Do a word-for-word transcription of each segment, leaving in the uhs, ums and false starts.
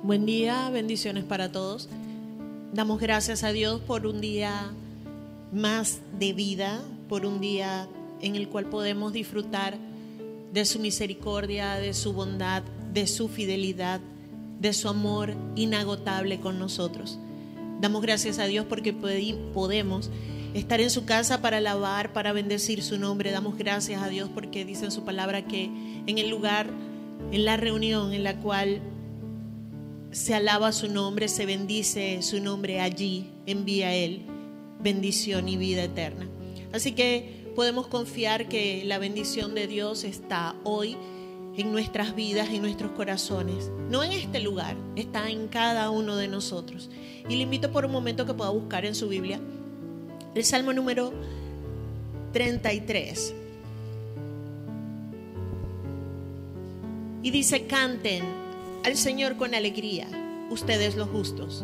Buen día, bendiciones para todos. Damos gracias a Dios por un día más de vida, por un día en el cual podemos disfrutar de su misericordia, de su bondad, de su fidelidad, de su amor inagotable con nosotros. Damos gracias a Dios porque podemos estar en su casa para alabar, para bendecir su nombre. Damos gracias a Dios porque dice en su palabra que en el lugar, en la reunión en la cual se alaba su nombre, se bendice su nombre, allí envía Él bendición y vida eterna. Así que podemos confiar que la bendición de Dios está hoy en nuestras vidas, en nuestros corazones. No en este lugar, está en cada uno de nosotros. Y le invito por un momento que pueda buscar en su Biblia el Salmo número treinta y tres. Y dice: canten al Señor con alegría, ustedes los justos.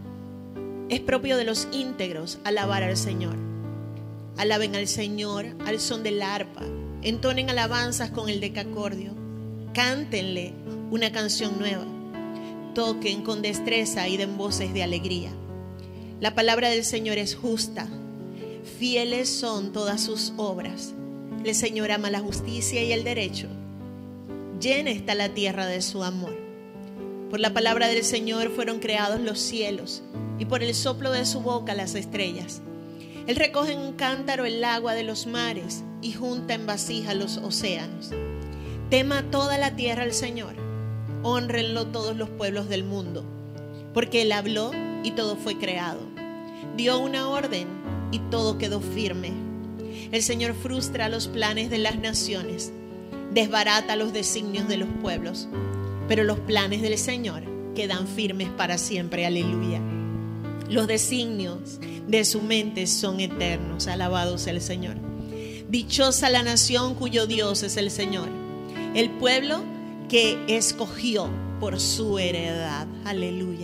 Es propio de los íntegros alabar al Señor. Alaben al Señor al son del arpa, entonen alabanzas con el decacordio, cántenle una canción nueva, toquen con destreza y den voces de alegría. La palabra del Señor es justa, fieles son todas sus obras. El Señor ama la justicia y el derecho, llena está la tierra de su amor. Por la palabra del Señor fueron creados los cielos, y por el soplo de su boca las estrellas. Él recoge en un cántaro el agua de los mares, y junta en vasija los océanos. Tema toda la tierra al Señor, hónrenlo todos los pueblos del mundo, porque Él habló y todo fue creado. Dio una orden y todo quedó firme. El Señor frustra los planes de las naciones, desbarata los designios de los pueblos. Pero los planes del Señor quedan firmes para siempre. Aleluya. Los designios de su mente son eternos. Alabado sea el Señor. Dichosa la nación cuyo Dios es el Señor, el pueblo que escogió por su heredad. Aleluya.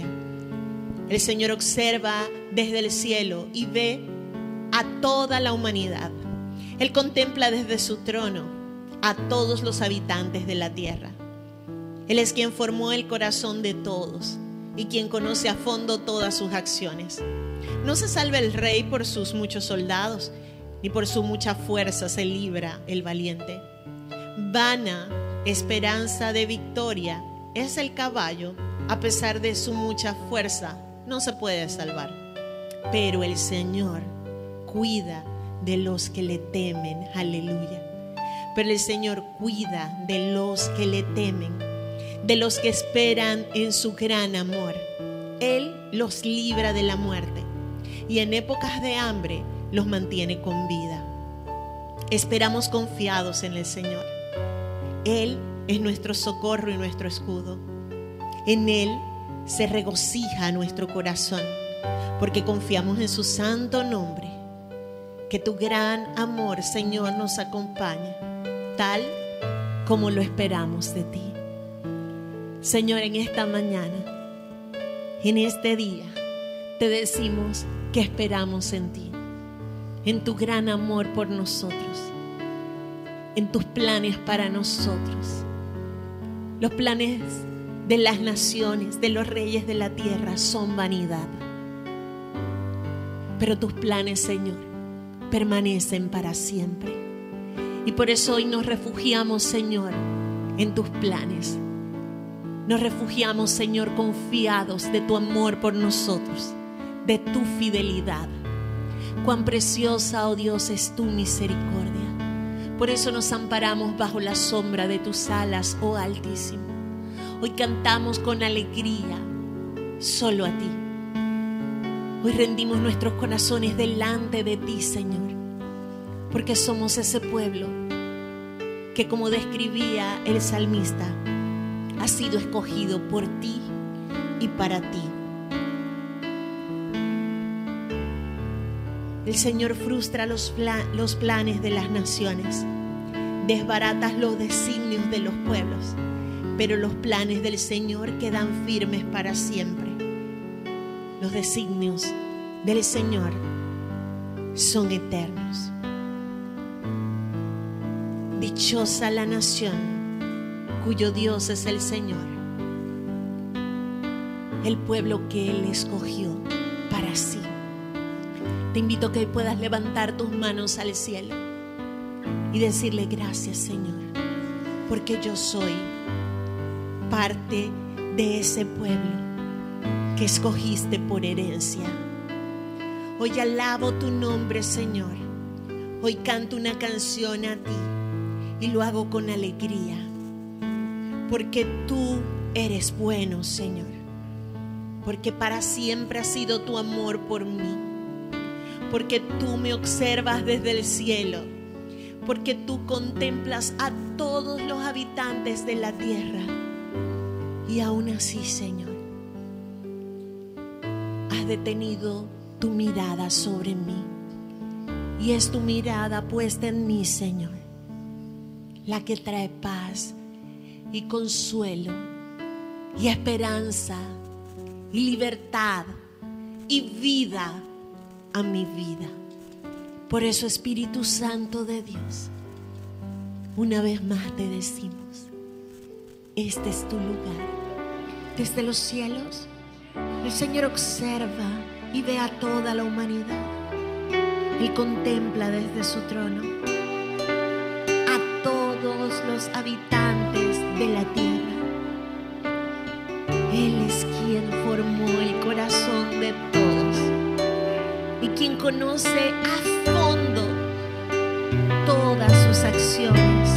El Señor observa desde el cielo y ve a toda la humanidad. Él contempla desde su trono a todos los habitantes de la tierra. Él es quien formó el corazón de todos y quien conoce a fondo todas sus acciones. No se salva el rey por sus muchos soldados, ni por su mucha fuerza se libra el valiente. Vana esperanza de victoria es el caballo, a pesar de su mucha fuerza, no se puede salvar. Pero el Señor cuida de los que le temen. Aleluya. Pero el Señor cuida de los que le temen, de los que esperan en su gran amor. Él los libra de la muerte y en épocas de hambre los mantiene con vida. Esperamos confiados en el Señor. Él es nuestro socorro y nuestro escudo. En Él se regocija nuestro corazón, porque confiamos en su santo nombre. Que tu gran amor, Señor, nos acompañe, tal como lo esperamos de ti. Señor, en esta mañana, en este día, te decimos que esperamos en ti, en tu gran amor por nosotros, en tus planes para nosotros. Los planes de las naciones, de los reyes de la tierra son vanidad, pero tus planes, Señor, permanecen para siempre. Y por eso hoy nos refugiamos, Señor, en tus planes. Nos refugiamos, Señor, confiados de tu amor por nosotros, de tu fidelidad. Cuán preciosa, oh Dios, es tu misericordia. Por eso nos amparamos bajo la sombra de tus alas, oh Altísimo. Hoy cantamos con alegría solo a ti. Hoy rendimos nuestros corazones delante de ti, Señor, porque somos ese pueblo que, como describía el salmista, ha sido escogido por ti y para ti. El Señor frustra los, pla- los planes de las naciones, desbaratas los designios de los pueblos, pero los planes del Señor quedan firmes para siempre. Los designios del Señor son eternos. Dichosa la nación cuyo Dios es el Señor, el pueblo que Él escogió para sí. Te invito a que puedas levantar tus manos al cielo y decirle: gracias, Señor, porque yo soy parte de ese pueblo que escogiste por herencia. Hoy alabo tu nombre, Señor. Hoy canto una canción a ti y lo hago con alegría, porque tú eres bueno, Señor, porque para siempre ha sido tu amor por mí, porque tú me observas desde el cielo, porque tú contemplas a todos los habitantes de la tierra. Y aún así, Señor, has detenido tu mirada sobre mí. Y es tu mirada puesta en mí, Señor, la que trae paz y consuelo y esperanza y libertad y vida a mi vida. Por eso, Espíritu Santo de Dios, una vez más te decimos: este es tu lugar. Desde los cielos, el Señor observa y ve a toda la humanidad. Él contempla desde su trono a todos los habitantes de la tierra. Él es quien formó el corazón de todos y quien conoce a fondo todas sus acciones.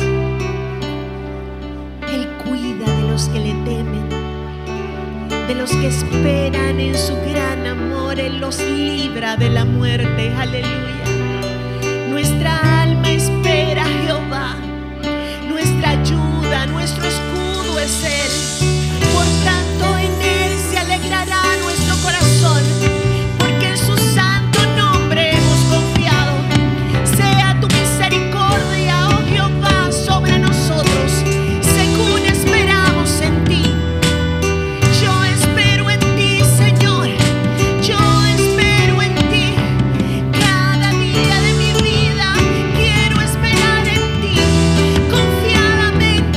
Él cuida de los que le temen, de los que esperan en su gran amor. Él los libra de la muerte. Aleluya. Nuestra alma espera a Jehová, nuestra ayuda, nuestro escudo es Él. Por tanto, en Él se alegrará nuestro corazón, porque en su santo nombre hemos confiado. Sea tu misericordia, oh Jehová, sobre nosotros, según esperamos en ti. Yo espero en ti, Señor. Yo espero en ti. Cada día de mi vida quiero esperar en ti confiadamente.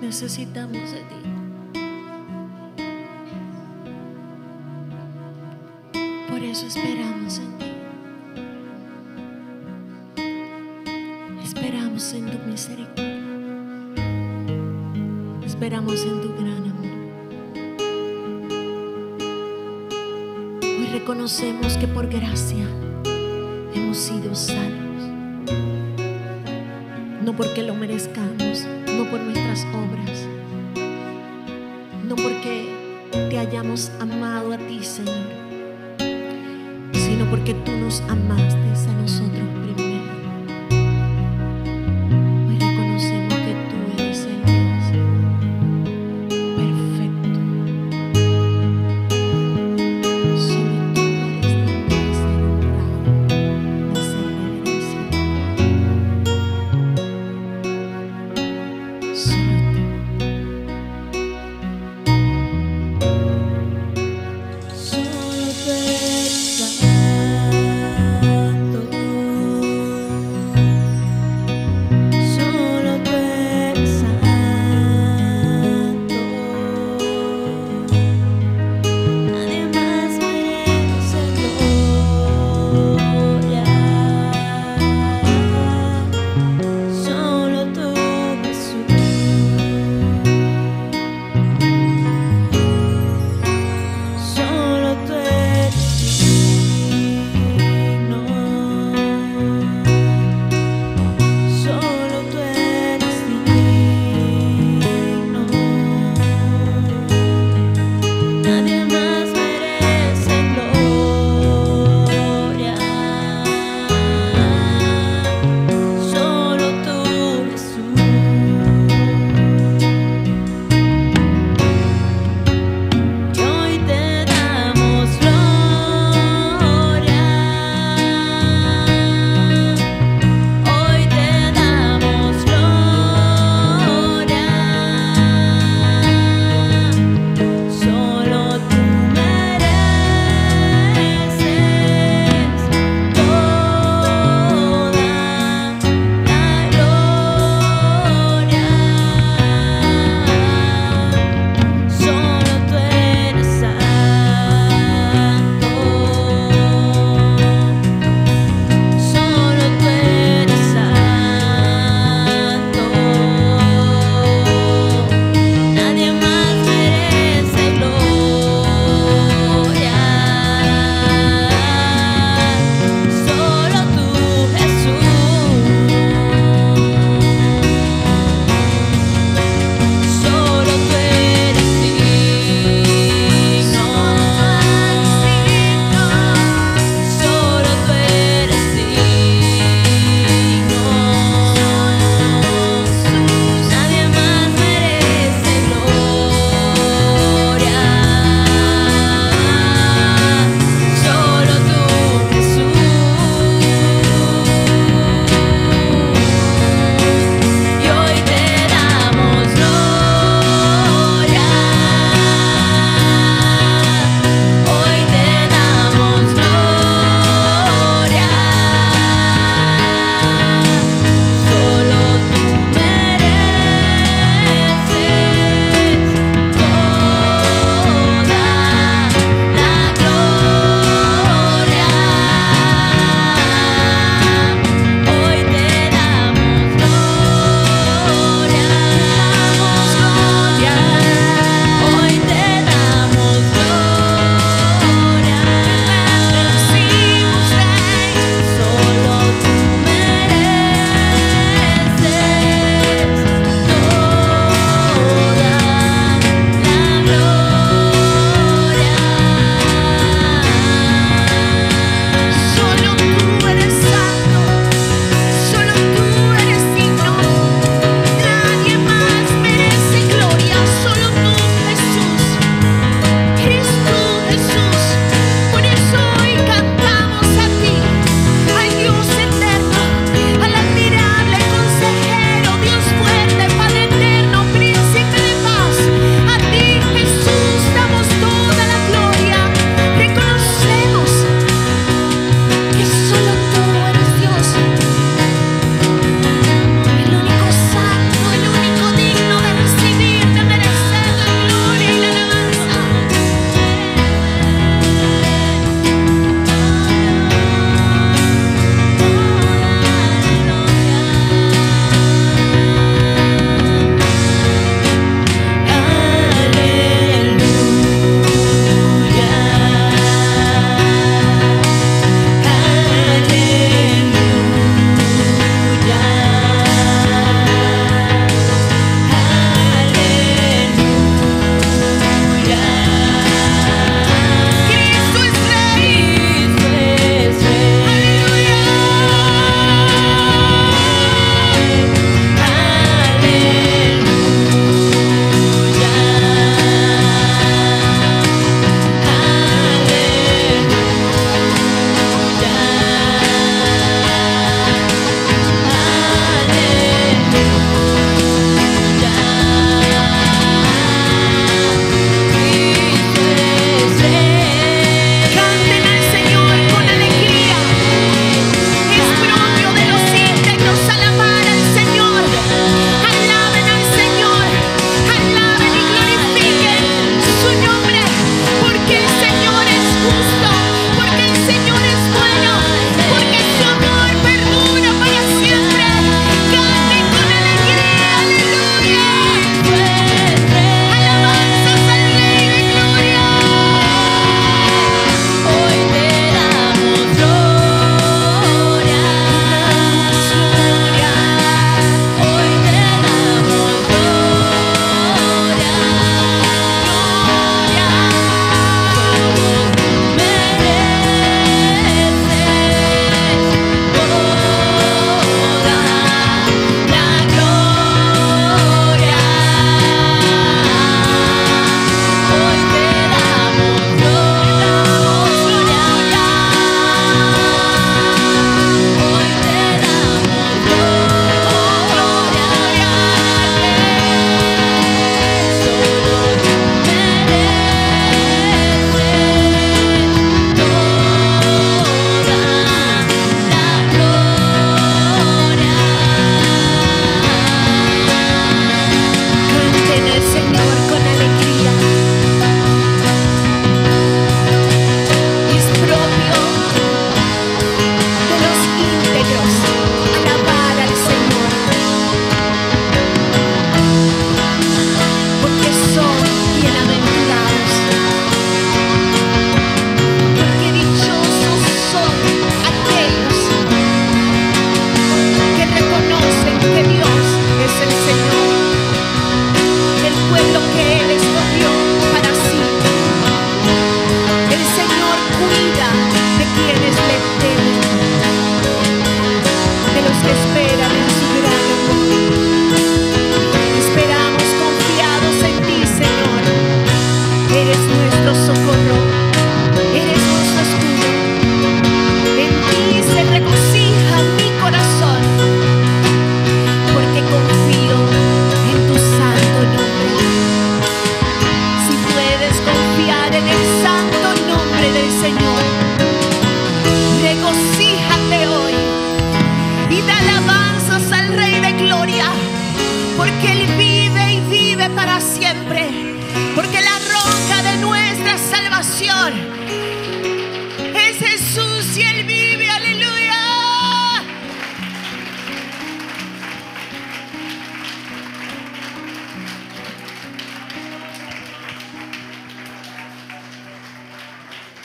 Necesitamos de ti. Por eso esperamos en ti. Esperamos en tu misericordia. Esperamos en tu gran amor. Hoy reconocemos que por gracia hemos sido salvos. No porque lo merezcamos, no por nuestras obras, no porque te hayamos amado a ti, Señor, sino porque tú nos amaste a nosotros primero. Hoy reconocemos que tú eres el Dios perfecto. Solo tú eres digno de ser honrado, de ser reverenciado. Solo tú. Solo pensando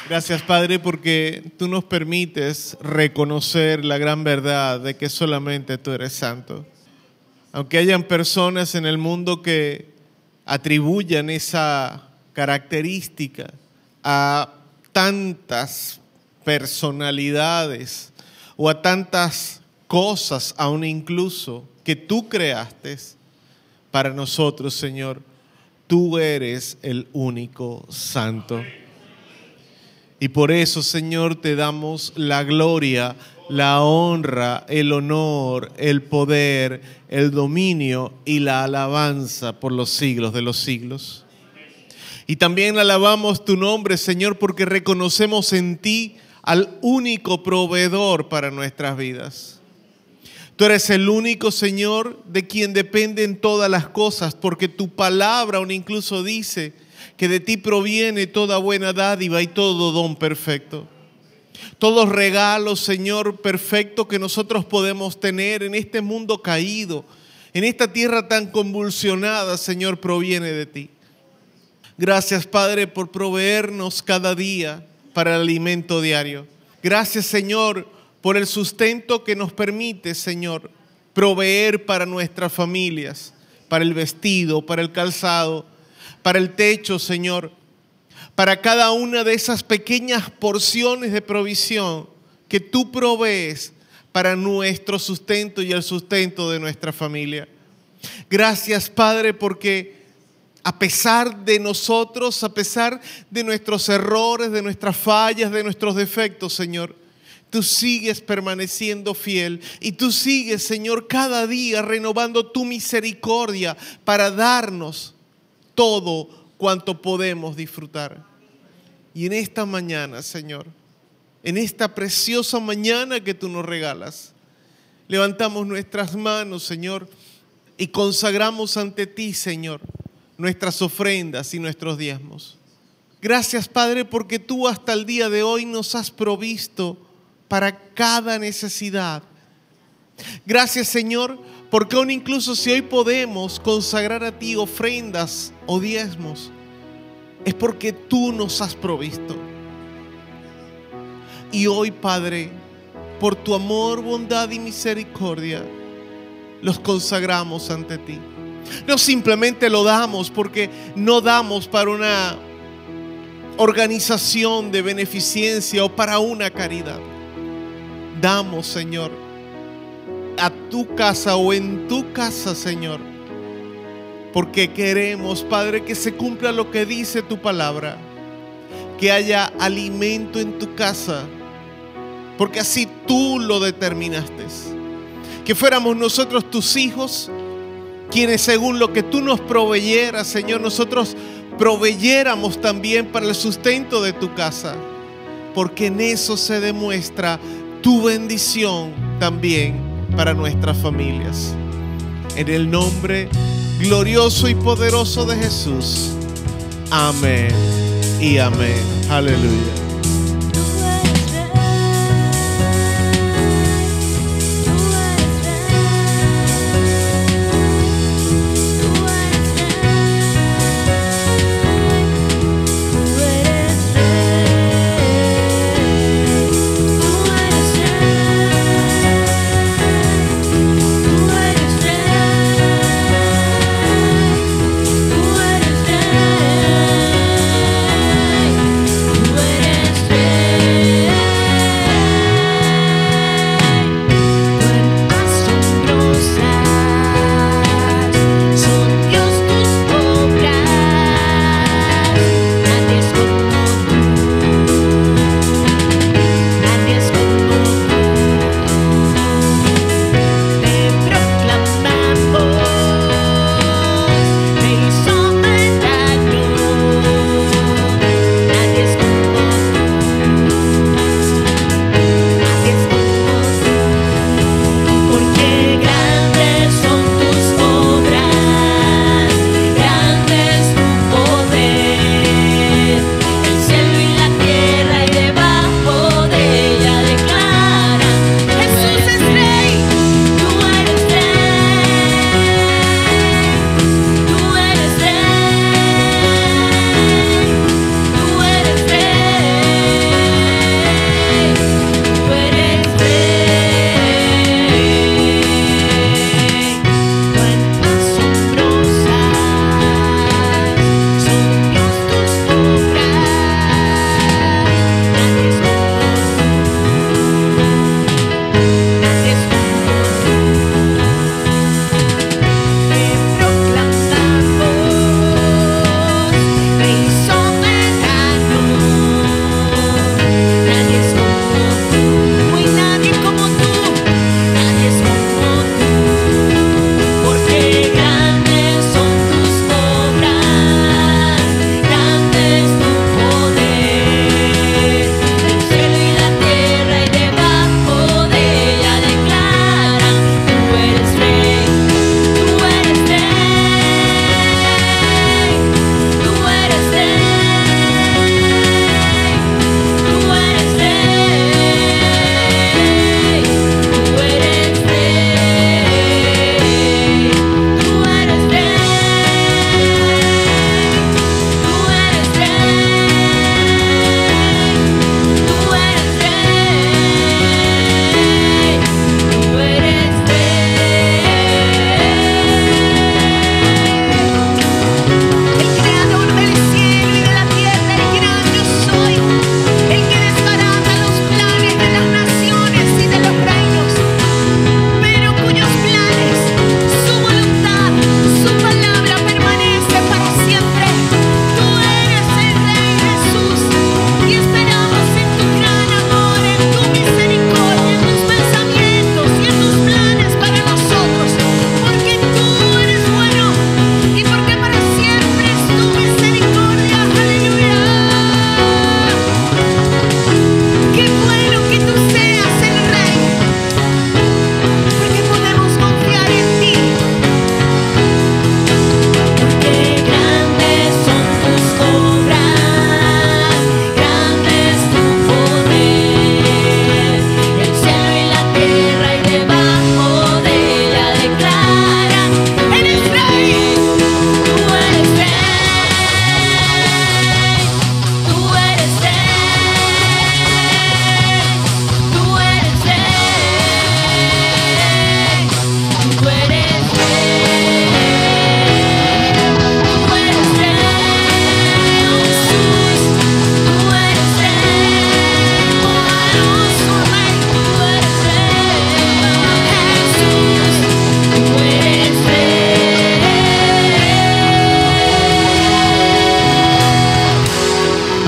Gracias, Padre, porque tú nos permites reconocer la gran verdad de que solamente tú eres santo. Aunque hayan personas en el mundo que atribuyan esa característica a tantas personalidades o a tantas cosas, aún incluso, que tú creaste, para nosotros, Señor, tú eres el único santo. Y por eso, Señor, te damos la gloria, la honra, el honor, el poder, el dominio y la alabanza por los siglos de los siglos. Y también alabamos tu nombre, Señor, porque reconocemos en ti al único proveedor para nuestras vidas. Tú eres el único, Señor, de quien dependen todas las cosas, porque tu palabra aún incluso dice que de ti proviene toda buena dádiva y todo don perfecto. Todos regalos, Señor, perfecto que nosotros podemos tener en este mundo caído, en esta tierra tan convulsionada, Señor, proviene de ti. Gracias, Padre, por proveernos cada día para el alimento diario. Gracias, Señor, por el sustento que nos permite, Señor, proveer para nuestras familias, para el vestido, para el calzado, para el techo, Señor, para cada una de esas pequeñas porciones de provisión que tú provees para nuestro sustento y el sustento de nuestra familia. Gracias, Padre, porque a pesar de nosotros, a pesar de nuestros errores, de nuestras fallas, de nuestros defectos, Señor, tú sigues permaneciendo fiel y tú sigues, Señor, cada día renovando tu misericordia para darnos todo cuanto podemos disfrutar. Y en esta mañana, Señor, en esta preciosa mañana que tú nos regalas, levantamos nuestras manos, Señor, y consagramos ante ti, Señor, nuestras ofrendas y nuestros diezmos. Gracias, Padre, porque tú hasta el día de hoy nos has provisto para cada necesidad. Gracias, Señor, porque aún incluso si hoy podemos consagrar a ti ofrendas o diezmos, es porque tú nos has provisto. Y hoy, Padre, por tu amor, bondad y misericordia, los consagramos ante ti. No simplemente lo damos porque no damos para una organización de beneficencia o para una caridad. Damos, Señor, a tu casa o en tu casa, Señor, porque queremos, Padre, que se cumpla lo que dice tu palabra, que haya alimento en tu casa, porque así tú lo determinaste, que fuéramos nosotros tus hijos, quienes según lo que tú nos proveyeras, Señor, nosotros proveyéramos también para el sustento de tu casa, porque en eso se demuestra tu bendición también para nuestras familias. En el nombre glorioso y poderoso de Jesús. Amén y amén. Aleluya. Tú eres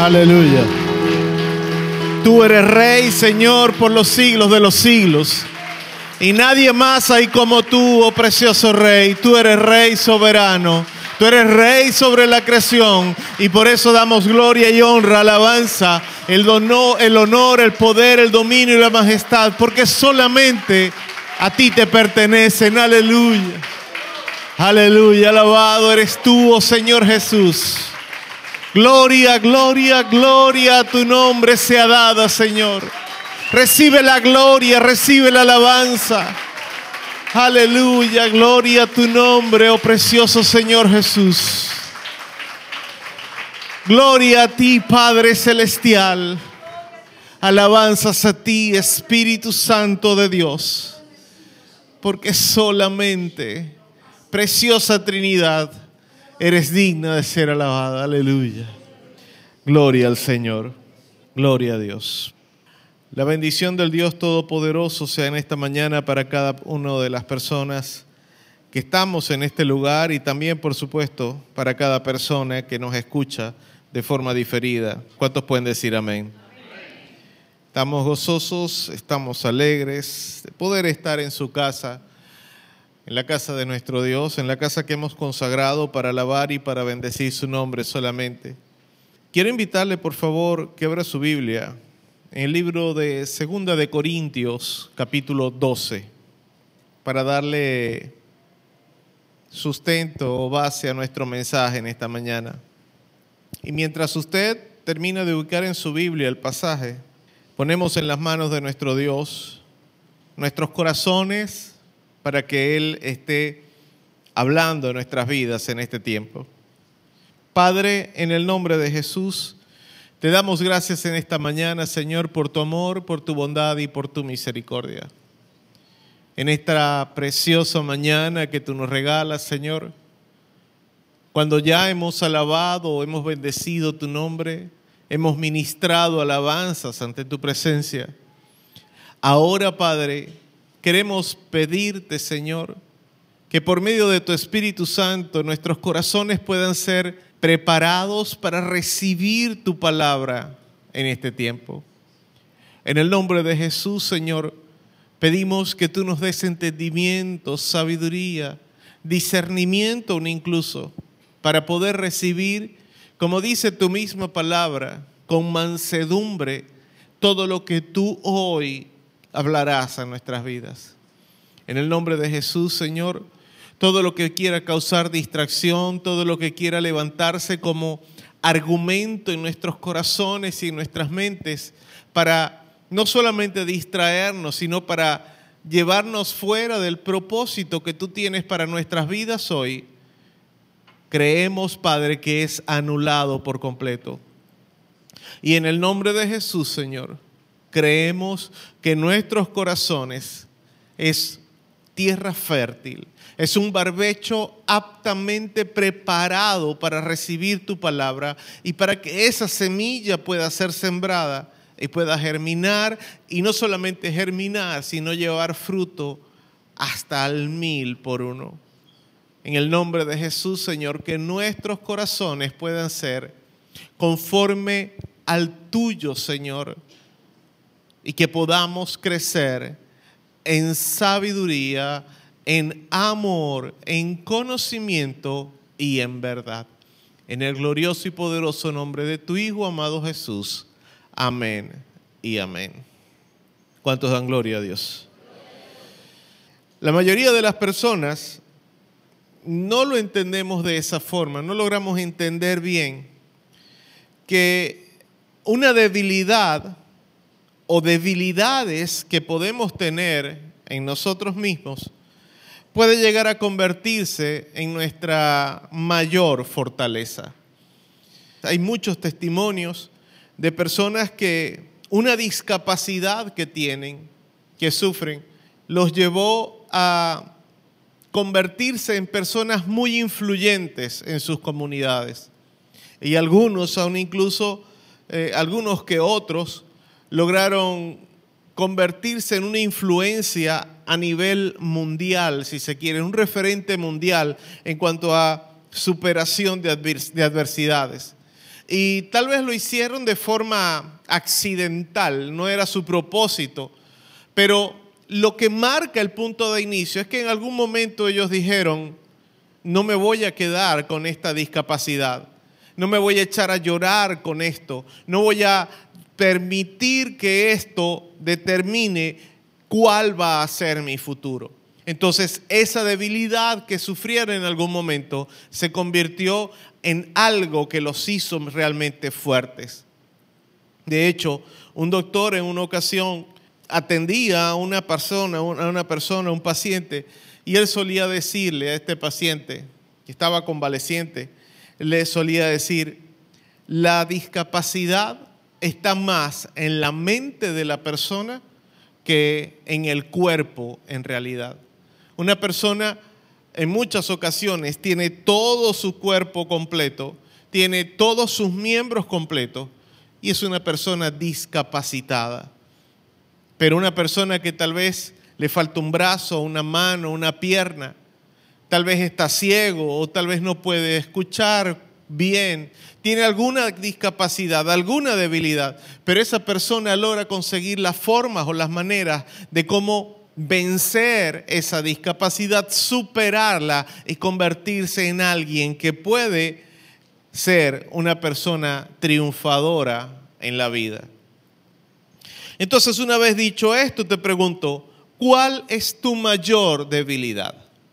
Aleluya. Tú eres Rey, Señor, por los siglos de los siglos. Y nadie más hay como tú, oh precioso Rey. Tú eres Rey soberano. Tú eres Rey sobre la creación. Y por eso damos gloria y honra, alabanza, el honor, el honor, el poder, el dominio y la majestad. Porque solamente a ti te pertenecen. Aleluya. Aleluya. Alabado eres tú, oh Señor Jesús. Gloria, gloria, gloria a tu nombre sea dada, Señor. Recibe la gloria, recibe la alabanza. Aleluya, gloria a tu nombre, oh precioso Señor Jesús. Gloria a ti, Padre Celestial. Alabanzas a ti, Espíritu Santo de Dios. Porque solamente, preciosa Trinidad, eres digna de ser alabada. Aleluya. Gloria al Señor. Gloria a Dios. La bendición del Dios Todopoderoso sea en esta mañana para cada una de las personas que estamos en este lugar y también, por supuesto, para cada persona que nos escucha de forma diferida. ¿Cuántos pueden decir amén? Estamos gozosos, estamos alegres de poder estar en su casa, en la casa de nuestro Dios, en la casa que hemos consagrado para alabar y para bendecir su nombre solamente. Quiero invitarle, por favor, que abra su Biblia en el libro de Segunda de Corintios, capítulo doce, para darle sustento o base a nuestro mensaje en esta mañana. Y mientras usted termina de ubicar en su Biblia el pasaje, ponemos en las manos de nuestro Dios nuestros corazones para que Él esté hablando en nuestras vidas en este tiempo. Padre, en el nombre de Jesús, te damos gracias en esta mañana, Señor, por tu amor, por tu bondad y por tu misericordia. En esta preciosa mañana que tú nos regalas, Señor, cuando ya hemos alabado, hemos bendecido tu nombre, hemos ministrado alabanzas ante tu presencia. Ahora, Padre, queremos pedirte, Señor, que por medio de tu Espíritu Santo nuestros corazones puedan ser preparados para recibir tu palabra en este tiempo. En el nombre de Jesús, Señor, pedimos que tú nos des entendimiento, sabiduría, discernimiento incluso, para poder recibir, como dice tu misma palabra, con mansedumbre, todo lo que tú hoy hablarás a nuestras vidas. En el nombre de Jesús, Señor, todo lo que quiera causar distracción, todo lo que quiera levantarse como argumento en nuestros corazones y en nuestras mentes para no solamente distraernos, sino para llevarnos fuera del propósito que tú tienes para nuestras vidas hoy, creemos, Padre, que es anulado por completo. Y en el nombre de Jesús, Señor, creemos que nuestros corazones es tierra fértil, es un barbecho aptamente preparado para recibir tu palabra y para que esa semilla pueda ser sembrada y pueda germinar, y no solamente germinar, sino llevar fruto hasta al mil por uno. En el nombre de Jesús, Señor, que nuestros corazones puedan ser conforme al tuyo, Señor, y que podamos crecer en sabiduría, en amor, en conocimiento y en verdad. En el glorioso y poderoso nombre de tu Hijo, amado Jesús. Amén y amén. ¿Cuántos dan gloria a Dios? La mayoría de las personas no lo entendemos de esa forma, no logramos entender bien que una debilidad o debilidades que podemos tener en nosotros mismos puede llegar a convertirse en nuestra mayor fortaleza. Hay muchos testimonios de personas que una discapacidad que tienen, que sufren, los llevó a convertirse en personas muy influyentes en sus comunidades. Y algunos, aún incluso eh, algunos que otros, lograron convertirse en una influencia a nivel mundial, si se quiere, un referente mundial en cuanto a superación de, advers- de adversidades. y tal vez lo hicieron de forma accidental, no era su propósito, pero lo que marca el punto de inicio es que en algún momento ellos dijeron, no me voy a quedar con esta discapacidad, no me voy a echar a llorar con esto, no voy a permitir que esto determine cuál va a ser mi futuro. Entonces, esa debilidad que sufrieron en algún momento se convirtió en algo que los hizo realmente fuertes. De hecho, un doctor en una ocasión atendía a una persona, a una persona, a un paciente, y él solía decirle a este paciente, que estaba convaleciente, le solía decir, la discapacidad está más en la mente de la persona que en el cuerpo en realidad. Una persona en muchas ocasiones tiene todo su cuerpo completo, tiene todos sus miembros completos y es una persona discapacitada. Pero una persona que tal vez le falta un brazo, una mano, una pierna, tal vez está ciego o tal vez no puede escuchar bien, tiene alguna discapacidad, alguna debilidad, pero esa persona logra conseguir las formas o las maneras de cómo vencer esa discapacidad, superarla y convertirse en alguien que puede ser una persona triunfadora en la vida. Entonces, una vez dicho esto, te pregunto, ¿cuál es tu mayor debilidad?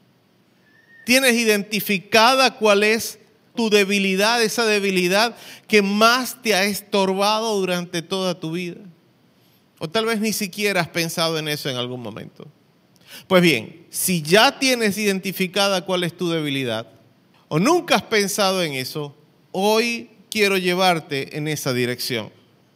¿Tienes identificada cuál es tu debilidad, esa debilidad que más te ha estorbado durante toda tu vida? O tal vez ni siquiera has pensado en eso en algún momento. Pues bien, si ya tienes identificada cuál es tu debilidad, o nunca has pensado en eso, hoy quiero llevarte en esa dirección.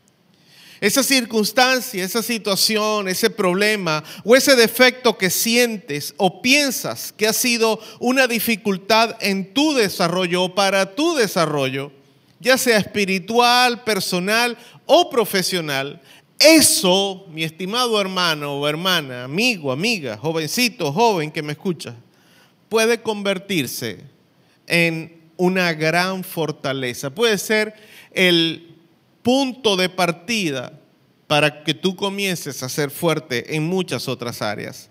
Esa circunstancia, esa situación, ese problema o ese defecto que sientes o piensas que ha sido una dificultad en tu desarrollo o para tu desarrollo, ya sea espiritual, personal o profesional, eso, mi estimado hermano o hermana, amigo, amiga, jovencito, joven que me escucha, puede convertirse en una gran fortaleza. Puede ser el punto de partida para que tú comiences a ser fuerte en muchas otras áreas.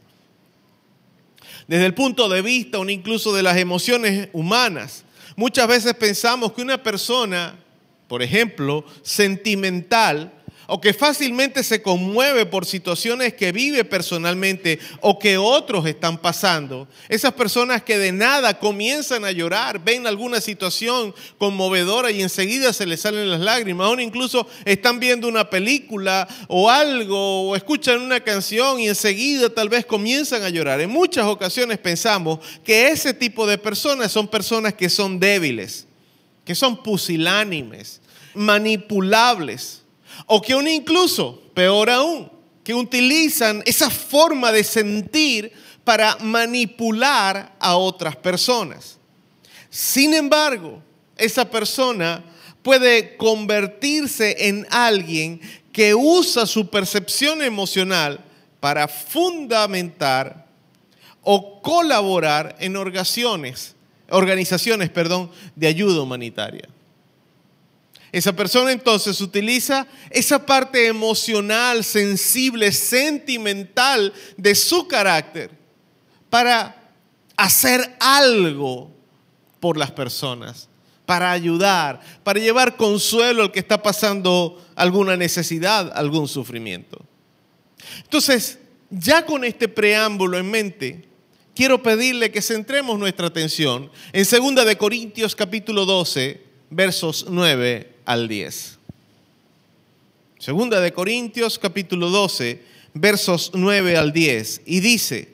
Desde el punto de vista o incluso de las emociones humanas, muchas veces pensamos que una persona, por ejemplo, sentimental, o que fácilmente se conmueve por situaciones que vive personalmente o que otros están pasando. Esas personas que de nada comienzan a llorar, ven alguna situación conmovedora y enseguida se les salen las lágrimas. Aún incluso están viendo una película o algo o escuchan una canción y enseguida tal vez comienzan a llorar. En muchas ocasiones pensamos que ese tipo de personas son personas que son débiles, que son pusilánimes, manipulables. O que aún incluso, peor aún, que utilizan esa forma de sentir para manipular a otras personas. Sin embargo, esa persona puede convertirse en alguien que usa su percepción emocional para fundamentar o colaborar en organizaciones, organizaciones, perdón, de ayuda humanitaria. Esa persona entonces utiliza esa parte emocional, sensible, sentimental de su carácter para hacer algo por las personas, para ayudar, para llevar consuelo al que está pasando alguna necesidad, algún sufrimiento. Entonces, ya con este preámbulo en mente, quiero pedirle que centremos nuestra atención en segunda de Corintios capítulo doce, versos nueve al diez. Segunda de Corintios capítulo doce, versos nueve al diez. Y dice,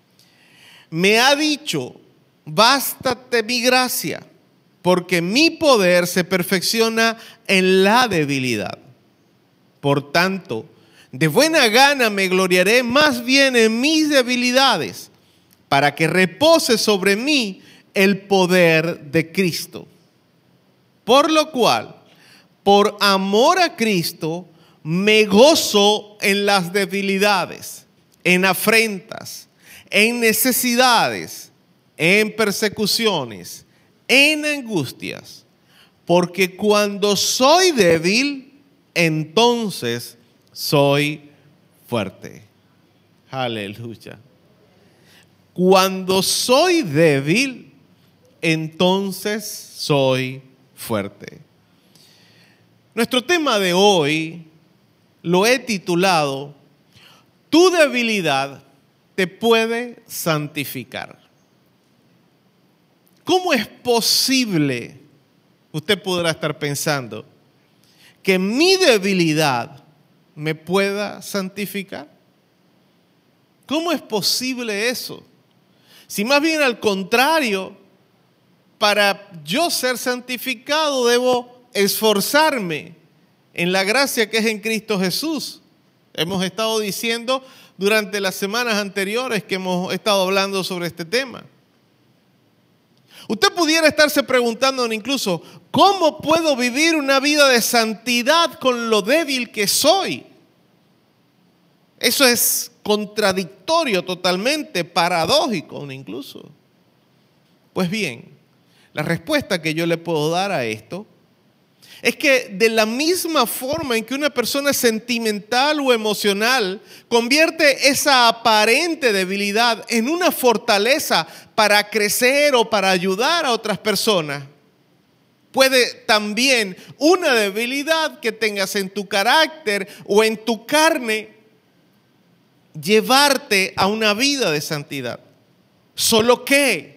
me ha dicho, bástate mi gracia, porque mi poder se perfecciona en la debilidad. Por tanto, de buena gana me gloriaré más bien en mis debilidades, para que repose sobre mí el poder de Cristo. Por lo cual, por amor a Cristo, me gozo en las debilidades, en afrentas, en necesidades, en persecuciones, en angustias, porque cuando soy débil, entonces soy fuerte. Aleluya. Cuando soy débil, entonces soy fuerte. Nuestro tema de hoy lo he titulado: tu debilidad te puede santificar. ¿Cómo es posible, usted podrá estar pensando, que mi debilidad me pueda santificar? ¿Cómo es posible eso? Si más bien al contrario, para yo ser santificado debo esforzarme en la gracia que es en Cristo Jesús. Hemos estado diciendo durante las semanas anteriores que hemos estado hablando sobre este tema. Usted pudiera estarse preguntando incluso, ¿cómo puedo vivir una vida de santidad con lo débil que soy? Eso es contradictorio totalmente, paradójico incluso. Pues bien, la respuesta que yo le puedo dar a esto es que de la misma forma en que una persona sentimental o emocional convierte esa aparente debilidad en una fortaleza para crecer o para ayudar a otras personas, puede también una debilidad que tengas en tu carácter o en tu carne llevarte a una vida de santidad. Solo que,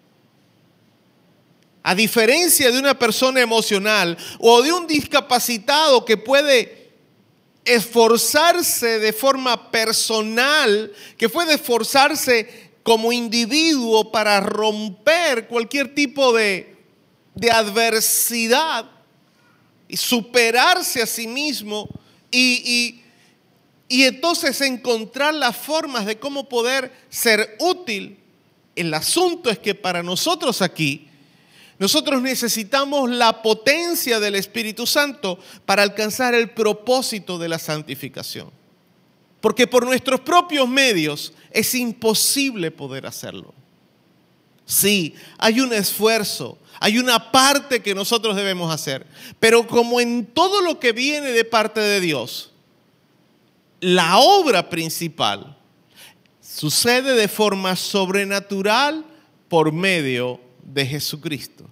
a diferencia de una persona emocional o de un discapacitado que puede esforzarse de forma personal, que puede esforzarse como individuo para romper cualquier tipo de, de adversidad y superarse a sí mismo y, y, y entonces encontrar las formas de cómo poder ser útil. El asunto es que para nosotros aquí, nosotros necesitamos la potencia del Espíritu Santo para alcanzar el propósito de la santificación. Porque por nuestros propios medios es imposible poder hacerlo. Sí, hay un esfuerzo, hay una parte que nosotros debemos hacer. Pero como en todo lo que viene de parte de Dios, la obra principal sucede de forma sobrenatural por medio de Jesucristo.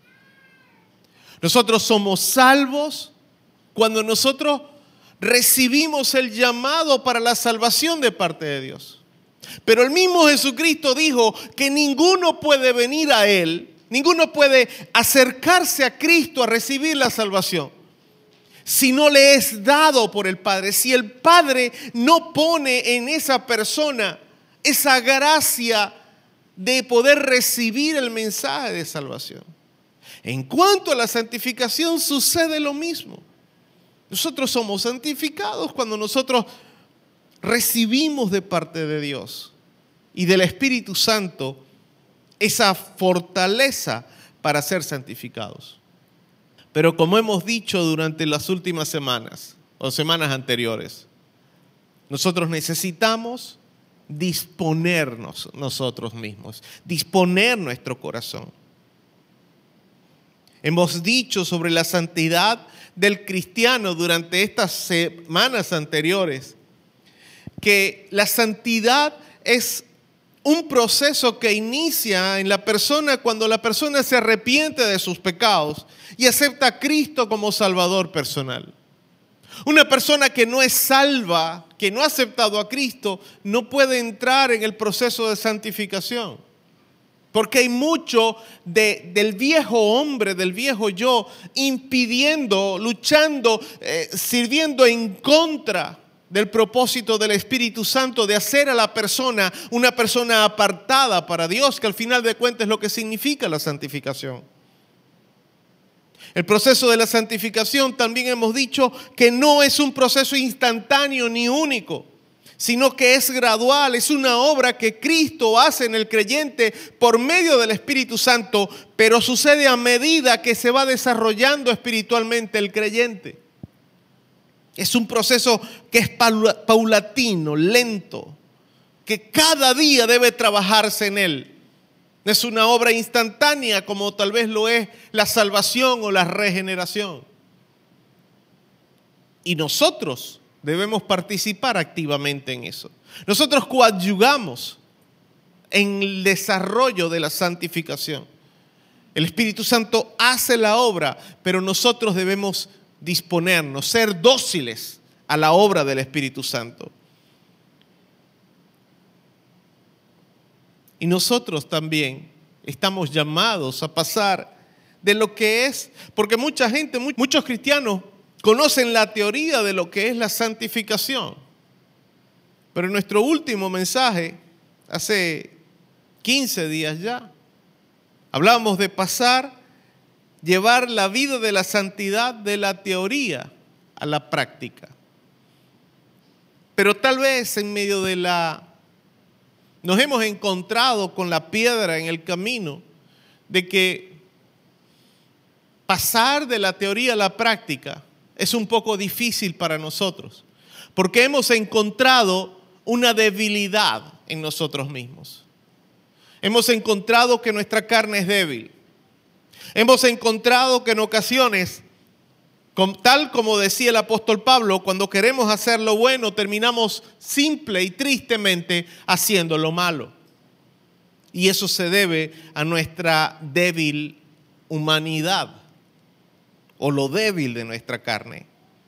Nosotros somos salvos cuando nosotros recibimos el llamado para la salvación de parte de Dios. Pero el mismo Jesucristo dijo que ninguno puede venir a Él, ninguno puede acercarse a Cristo a recibir la salvación si no le es dado por el Padre. Si el Padre no pone en esa persona esa gracia de poder recibir el mensaje de salvación. En cuanto a la santificación, sucede lo mismo. Nosotros somos santificados cuando nosotros recibimos de parte de Dios y del Espíritu Santo esa fortaleza para ser santificados. Pero como hemos dicho durante las últimas semanas o semanas anteriores, nosotros necesitamos disponernos nosotros mismos, disponer nuestro corazón. Hemos dicho sobre la santidad del cristiano durante estas semanas anteriores que la santidad es un proceso que inicia en la persona cuando la persona se arrepiente de sus pecados y acepta a Cristo como Salvador personal. Una persona que no es salva, que no ha aceptado a Cristo, no puede entrar en el proceso de santificación. Porque hay mucho de, del viejo hombre, del viejo yo, impidiendo, luchando, eh, sirviendo en contra del propósito del Espíritu Santo de hacer a la persona una persona apartada para Dios, que al final de cuentas es lo que significa la santificación. El proceso de la santificación también hemos dicho que no es un proceso instantáneo ni único, sino que es gradual, es una obra que Cristo hace en el creyente por medio del Espíritu Santo, pero sucede a medida que se va desarrollando espiritualmente el creyente. Es un proceso que es paulatino, lento, que cada día debe trabajarse en él. No es una obra instantánea como tal vez lo es la salvación o la regeneración. Y nosotros debemos participar activamente en eso. Nosotros coadyuvamos en el desarrollo de la santificación. El Espíritu Santo hace la obra, pero nosotros debemos disponernos, ser dóciles a la obra del Espíritu Santo. Y nosotros también estamos llamados a pasar de lo que es, porque mucha gente, muchos cristianos conocen la teoría de lo que es la santificación. Pero en nuestro último mensaje, hace quince días ya, hablábamos de pasar, llevar la vida de la santidad de la teoría a la práctica. Pero tal vez en medio de la... nos hemos encontrado con la piedra en el camino de que pasar de la teoría a la práctica es un poco difícil para nosotros, porque hemos encontrado una debilidad en nosotros mismos. Hemos encontrado que nuestra carne es débil. Hemos encontrado que en ocasiones, tal como decía el apóstol Pablo, cuando queremos hacer lo bueno, terminamos simple y tristemente haciendo lo malo. Y eso se debe a nuestra débil humanidad o lo débil de nuestra carne.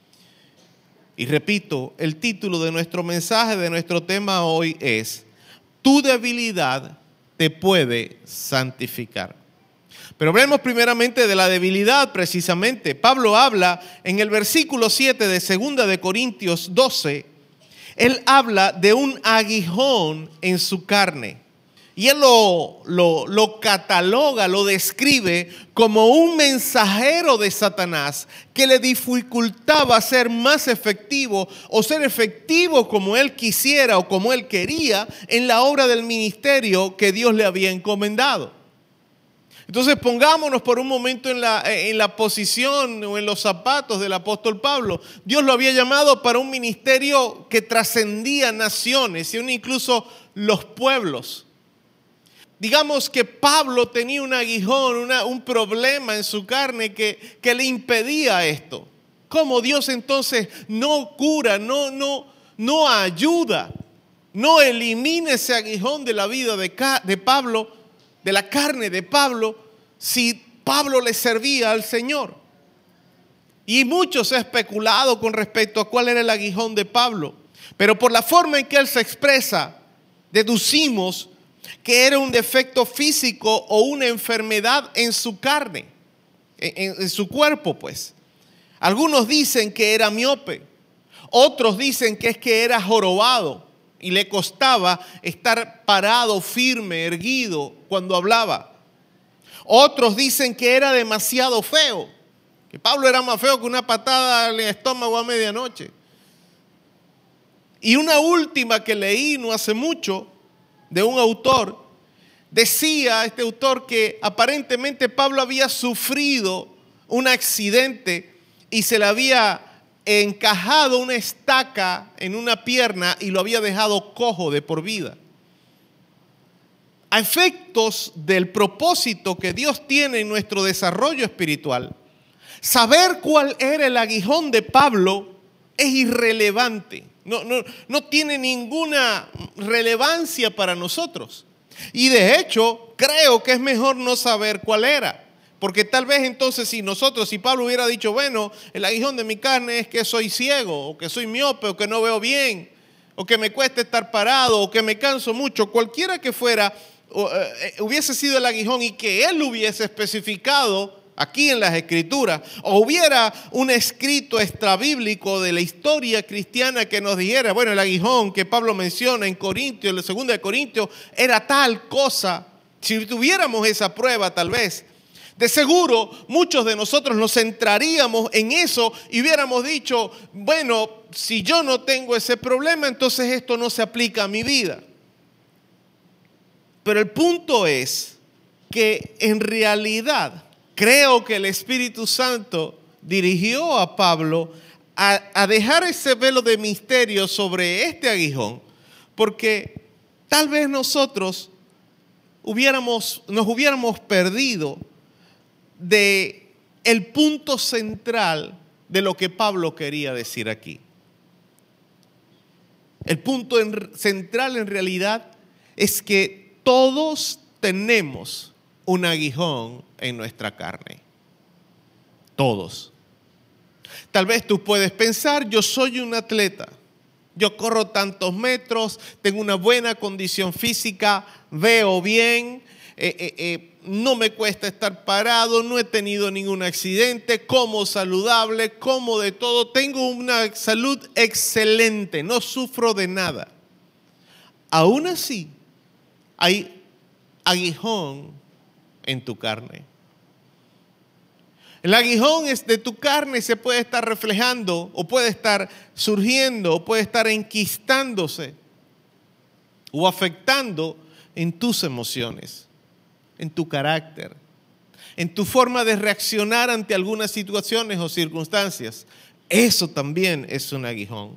Y repito, el título de nuestro mensaje, de nuestro tema hoy es: tu debilidad te puede santificar. Pero hablemos primeramente de la debilidad precisamente. Pablo habla en el versículo siete de segunda de Corintios doce, él habla de un aguijón en su carne. Y él lo, lo, lo cataloga, lo describe como un mensajero de Satanás que le dificultaba ser más efectivo o ser efectivo como él quisiera o como él quería en la obra del ministerio que Dios le había encomendado. Entonces pongámonos por un momento en la, en la posición o en los zapatos del apóstol Pablo. Dios lo había llamado para un ministerio que trascendía naciones y incluso los pueblos. Digamos que Pablo tenía un aguijón, una, un problema en su carne que, que le impedía esto. ¿Cómo Dios entonces no cura, no, no, no ayuda, no elimina ese aguijón de la vida de, de Pablo, de la carne de Pablo, si Pablo le servía al Señor? Y mucho se ha especulado con respecto a cuál era el aguijón de Pablo, pero por la forma en que él se expresa, deducimos que era un defecto físico o una enfermedad en su carne, en, en su cuerpo pues. Algunos dicen que era miope, otros dicen que es que era jorobado y le costaba estar parado, firme, erguido cuando hablaba. Otros dicen que era demasiado feo, que Pablo era más feo que una patada al estómago a medianoche. Y una última que leí no hace mucho, de un autor, decía este autor que aparentemente Pablo había sufrido un accidente y se le había encajado una estaca en una pierna y lo había dejado cojo de por vida. A efectos del propósito que Dios tiene en nuestro desarrollo espiritual, saber cuál era el aguijón de Pablo es irrelevante. No, no, no tiene ninguna relevancia para nosotros. Y de hecho, creo que es mejor no saber cuál era. Porque tal vez entonces si nosotros, si Pablo hubiera dicho, bueno, el aguijón de mi carne es que soy ciego, o que soy miope, o que no veo bien, o que me cuesta estar parado, o que me canso mucho, cualquiera que fuera, o, eh, hubiese sido el aguijón y que él hubiese especificado aquí en las Escrituras, o hubiera un escrito extrabíblico de la historia cristiana que nos dijera, bueno, el aguijón que Pablo menciona en Corintios, en la segunda de Corintios, era tal cosa. Si tuviéramos esa prueba, tal vez, de seguro muchos de nosotros nos centraríamos en eso y hubiéramos dicho, bueno, si yo no tengo ese problema, entonces esto no se aplica a mi vida. Pero el punto es que en realidad creo que el Espíritu Santo dirigió a Pablo a, a dejar ese velo de misterio sobre este aguijón, porque tal vez nosotros hubiéramos, nos hubiéramos perdido de el punto central de lo que Pablo quería decir aquí. El punto en, central en realidad es que todos tenemos un aguijón en nuestra carne. Todos. Tal vez tú puedes pensar, yo soy un atleta, yo corro tantos metros, tengo una buena condición física, veo bien, eh, eh, eh, no me cuesta estar parado, no he tenido ningún accidente, como saludable, como de todo, tengo una salud excelente, no sufro de nada. Aún así, hay aguijón en tu carne. El aguijón es de tu carne, se puede estar reflejando o puede estar surgiendo o puede estar enquistándose o afectando en tus emociones, en tu carácter, en tu forma de reaccionar ante algunas situaciones o circunstancias. Eso también es un aguijón.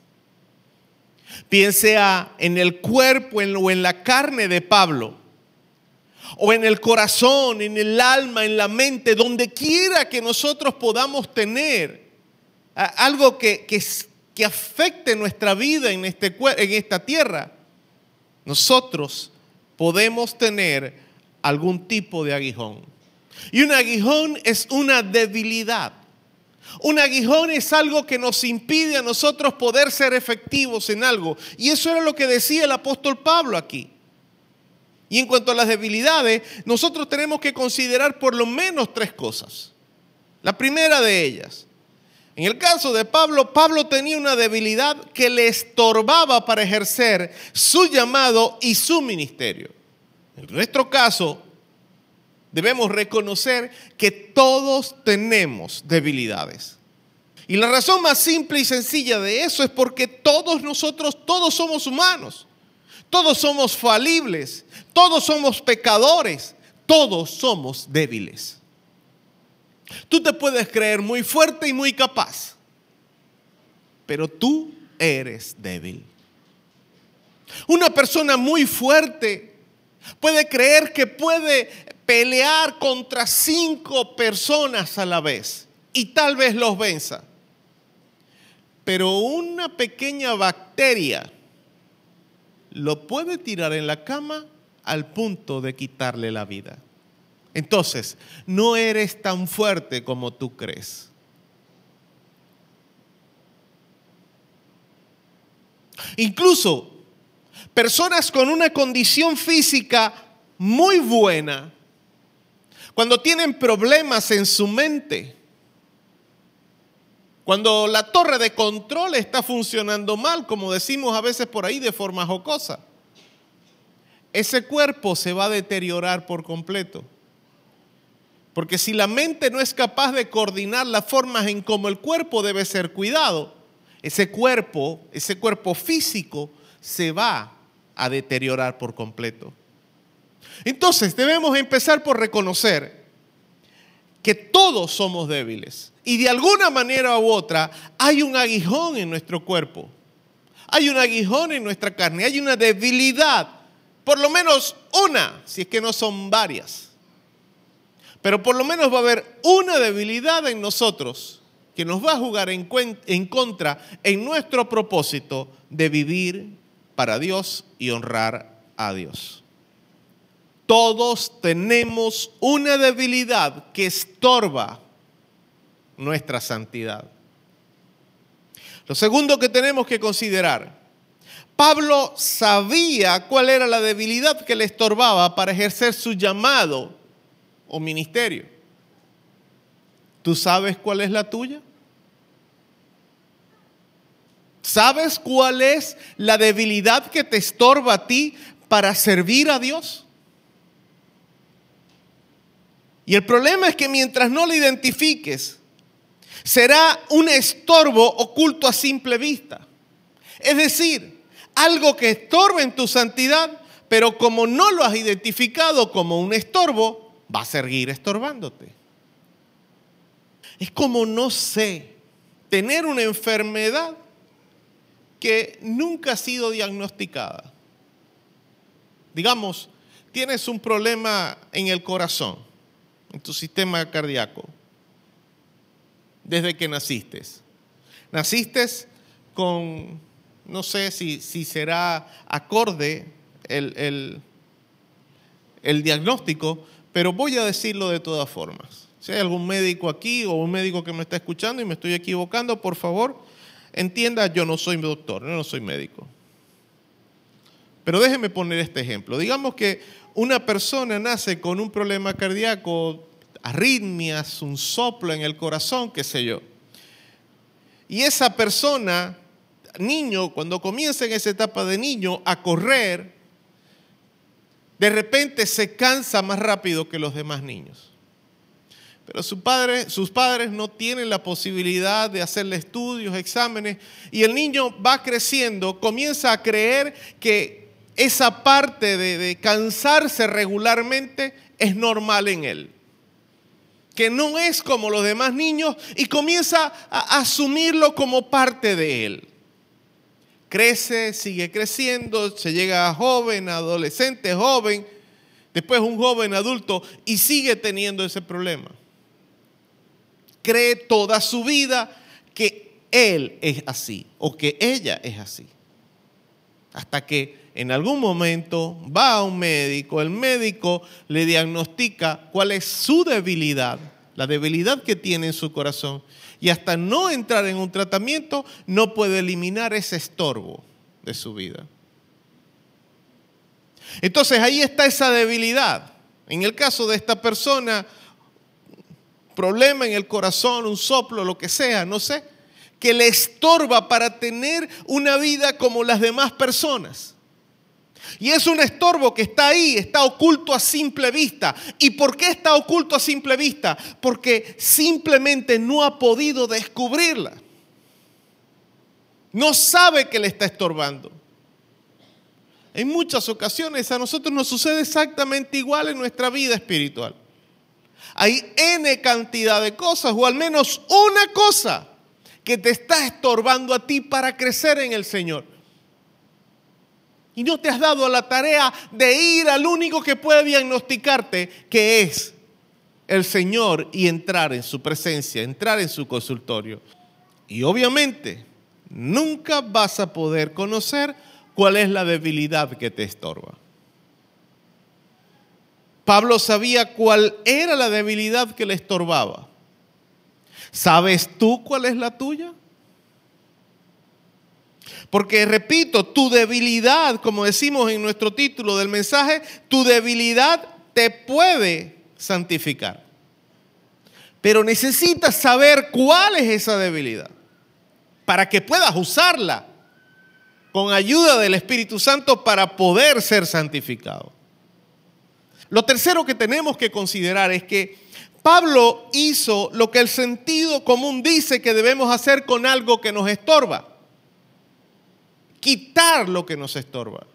Piense en el cuerpo o en la carne de Pablo, o en el corazón, en el alma, en la mente, donde quiera que nosotros podamos tener algo que, que, que afecte nuestra vida en, este, en esta tierra, nosotros podemos tener algún tipo de aguijón. Y un aguijón es una debilidad. Un aguijón es algo que nos impide a nosotros poder ser efectivos en algo. Y eso era lo que decía el apóstol Pablo aquí. Y en cuanto a las debilidades, nosotros tenemos que considerar por lo menos tres cosas. La primera de ellas, en el caso de Pablo, Pablo tenía una debilidad que le estorbaba para ejercer su llamado y su ministerio. En nuestro caso, debemos reconocer que todos tenemos debilidades. Y la razón más simple y sencilla de eso es porque todos nosotros, todos somos humanos. Todos somos falibles, todos somos pecadores, todos somos débiles. Tú te puedes creer muy fuerte y muy capaz, pero tú eres débil. Una persona muy fuerte puede creer que puede pelear contra cinco personas a la vez y tal vez los venza. Pero una pequeña bacteria lo puede tirar en la cama al punto de quitarle la vida. Entonces, no eres tan fuerte como tú crees. Incluso, personas con una condición física muy buena, cuando tienen problemas en su mente, cuando la torre de control está funcionando mal, como decimos a veces por ahí de forma jocosa, ese cuerpo se va a deteriorar por completo. Porque si la mente no es capaz de coordinar las formas en cómo el cuerpo debe ser cuidado, ese cuerpo, ese cuerpo físico se va a deteriorar por completo. Entonces debemos empezar por reconocer que todos somos débiles. Y de alguna manera u otra hay un aguijón en nuestro cuerpo. Hay un aguijón en nuestra carne. Hay una debilidad. Por lo menos una, si es que no son varias. Pero por lo menos va a haber una debilidad en nosotros que nos va a jugar en, en contra en nuestro propósito de vivir para Dios y honrar a Dios. Todos tenemos una debilidad que estorba nuestra santidad. Lo segundo que tenemos que considerar, Pablo sabía cuál era la debilidad que le estorbaba para ejercer su llamado o ministerio. ¿Tú sabes cuál es la tuya? ¿Sabes cuál es la debilidad que te estorba a ti para servir a Dios? Y el problema es que mientras no lo identifiques, será un estorbo oculto a simple vista. Es decir, algo que estorbe en tu santidad, pero como no lo has identificado como un estorbo, va a seguir estorbándote. Es como, no sé, tener una enfermedad que nunca ha sido diagnosticada. Digamos, tienes un problema en el corazón, en tu sistema cardíaco, desde que naciste. Naciste con, no sé si, si será acorde el, el, el diagnóstico, pero voy a decirlo de todas formas. Si hay algún médico aquí o un médico que me está escuchando y me estoy equivocando, por favor, entienda, yo no soy doctor, yo no soy médico. Pero déjeme poner este ejemplo. Digamos que una persona nace con un problema cardíaco, arritmias, un soplo en el corazón, qué sé yo. Y esa persona, niño, cuando comienza en esa etapa de niño a correr, de repente se cansa más rápido que los demás niños. Pero su padre, sus padres no tienen la posibilidad de hacerle estudios, exámenes, y el niño va creciendo, comienza a creer que esa parte de, de cansarse regularmente es normal en él, que no es como los demás niños, y comienza a asumirlo como parte de él. Crece, sigue creciendo, se llega a joven, adolescente, joven, después un joven adulto y sigue teniendo ese problema. Cree toda su vida que él es así o que ella es así. Hasta que en algún momento va a un médico, el médico le diagnostica cuál es su debilidad, la debilidad que tiene en su corazón, y hasta no entrar en un tratamiento no puede eliminar ese estorbo de su vida. Entonces ahí está esa debilidad. En el caso de esta persona, problema en el corazón, un soplo, lo que sea, no sé, que le estorba para tener una vida como las demás personas. Y es un estorbo que está ahí, está oculto a simple vista. ¿Y por qué está oculto a simple vista? Porque simplemente no ha podido descubrirla. No sabe que le está estorbando. En muchas ocasiones a nosotros nos sucede exactamente igual en nuestra vida espiritual. Hay N cantidad de cosas, o al menos una cosa, que te está estorbando a ti para crecer en el Señor. Y no te has dado a la tarea de ir al único que puede diagnosticarte, que es el Señor, y entrar en su presencia, entrar en su consultorio. Y obviamente nunca vas a poder conocer cuál es la debilidad que te estorba. Pablo sabía cuál era la debilidad que le estorbaba. ¿Sabes tú cuál es la tuya? Porque, repito, tu debilidad, como decimos en nuestro título del mensaje, tu debilidad te puede santificar. Pero necesitas saber cuál es esa debilidad para que puedas usarla con ayuda del Espíritu Santo para poder ser santificado. Lo tercero que tenemos que considerar es que Pablo hizo lo que el sentido común dice que debemos hacer con algo que nos estorba. Quitar lo que nos estorba.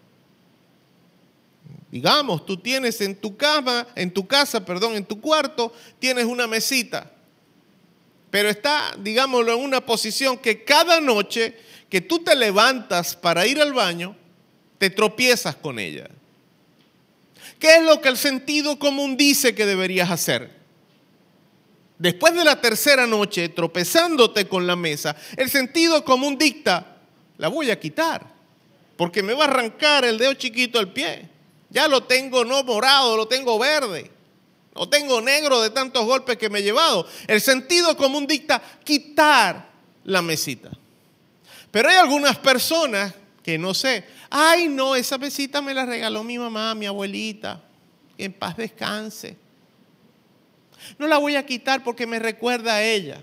Digamos, tú tienes en tu cama, en tu casa, perdón, en tu cuarto, tienes una mesita. Pero está, digámoslo, en una posición que cada noche que tú te levantas para ir al baño, te tropiezas con ella. ¿Qué es lo que el sentido común dice que deberías hacer? Después de la tercera noche, tropezándote con la mesa, el sentido común dicta: la voy a quitar, porque me va a arrancar el dedo chiquito del pie. Ya lo tengo no morado, lo tengo verde. Lo tengo negro de tantos golpes que me he llevado. El sentido común dicta quitar la mesita. Pero hay algunas personas que no sé, ay no, esa mesita me la regaló mi mamá, mi abuelita, que en paz descanse. No la voy a quitar porque me recuerda a ella.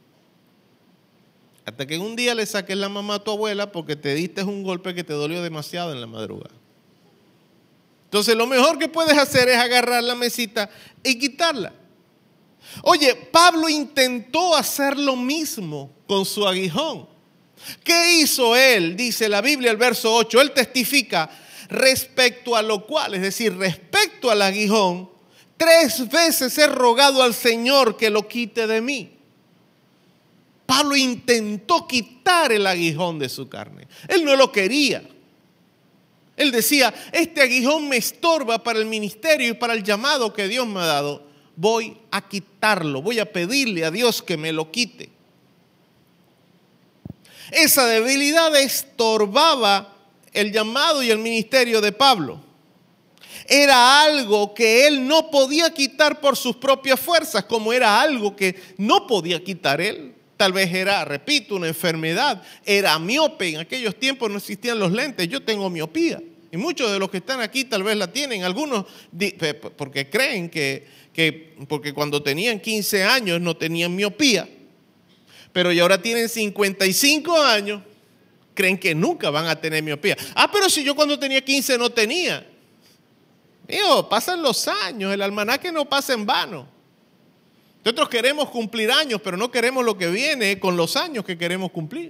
Hasta que un día le saques la mamá a tu abuela porque te diste un golpe que te dolió demasiado en la madrugada. Entonces lo mejor que puedes hacer es agarrar la mesita y quitarla. Oye, Pablo intentó hacer lo mismo con su aguijón. ¿Qué hizo él? Dice la Biblia, el verso ocho, él testifica: respecto a lo cual, es decir, respecto al aguijón, tres veces he rogado al Señor que lo quite de mí. Pablo intentó quitar el aguijón de su carne. Él no lo quería. Él decía, este aguijón me estorba para el ministerio y para el llamado que Dios me ha dado. Voy a quitarlo, voy a pedirle a Dios que me lo quite. Esa debilidad estorbaba el llamado y el ministerio de Pablo. Era algo que él no podía quitar por sus propias fuerzas, como era algo que no podía quitar él. Tal vez era, repito, una enfermedad, era miope. En aquellos tiempos no existían los lentes, yo tengo miopía. Y muchos de los que están aquí tal vez la tienen, algunos porque creen que, que porque cuando tenían quince años no tenían miopía, pero y ahora tienen cincuenta y cinco años, creen que nunca van a tener miopía. Ah, pero si yo cuando tenía quince no tenía. Digo, pasan los años, el almanaque no pasa en vano. Nosotros queremos cumplir años, pero no queremos lo que viene con los años que queremos cumplir.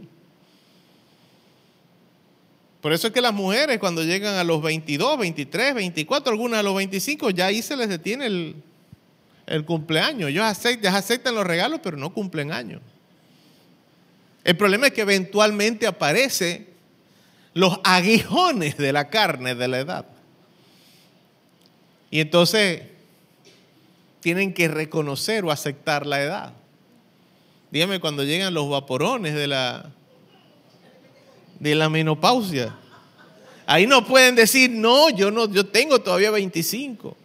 Por eso es que las mujeres cuando llegan a los veintidós, veintitrés, veinticuatro, algunas a los veinticinco, ya ahí se les detiene el, el cumpleaños. Ellos aceptan, aceptan los regalos, pero no cumplen años. El problema es que eventualmente aparecen los aguijones de la carne de la edad. Y entonces tienen que reconocer o aceptar la edad. Dígame, cuando llegan los vaporones de la, de la menopausia, ahí no pueden decir, no, yo no, yo tengo todavía veinticinco.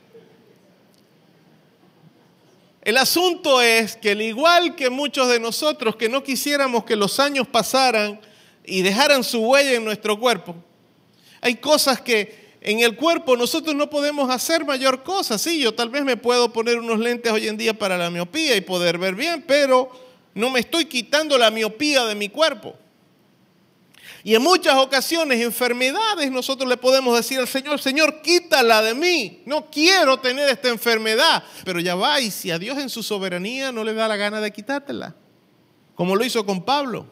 El asunto es que al igual que muchos de nosotros que no quisiéramos que los años pasaran y dejaran su huella en nuestro cuerpo, hay cosas que en el cuerpo nosotros no podemos hacer mayor cosa. Sí, yo tal vez me puedo poner unos lentes hoy en día para la miopía y poder ver bien, pero no me estoy quitando la miopía de mi cuerpo. Y en muchas ocasiones, enfermedades, nosotros le podemos decir al Señor, Señor, quítala de mí. No quiero tener esta enfermedad. Pero ya va, y si a Dios en su soberanía no le da la gana de quitártela, como lo hizo con Pablo.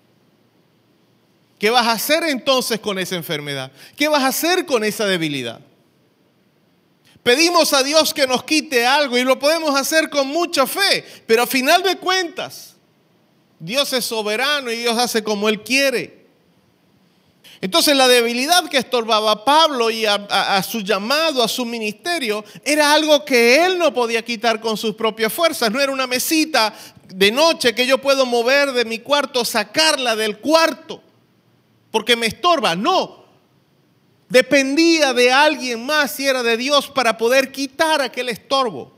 ¿Qué vas a hacer entonces con esa enfermedad? ¿Qué vas a hacer con esa debilidad? Pedimos a Dios que nos quite algo y lo podemos hacer con mucha fe, pero a final de cuentas, Dios es soberano y Dios hace como Él quiere. Entonces la debilidad que estorbaba a Pablo y a, a, a su llamado, a su ministerio, era algo que él no podía quitar con sus propias fuerzas. No era una mesita de noche que yo puedo mover de mi cuarto, sacarla del cuarto, porque me estorba. No, dependía de alguien más, si era de Dios, para poder quitar aquel estorbo.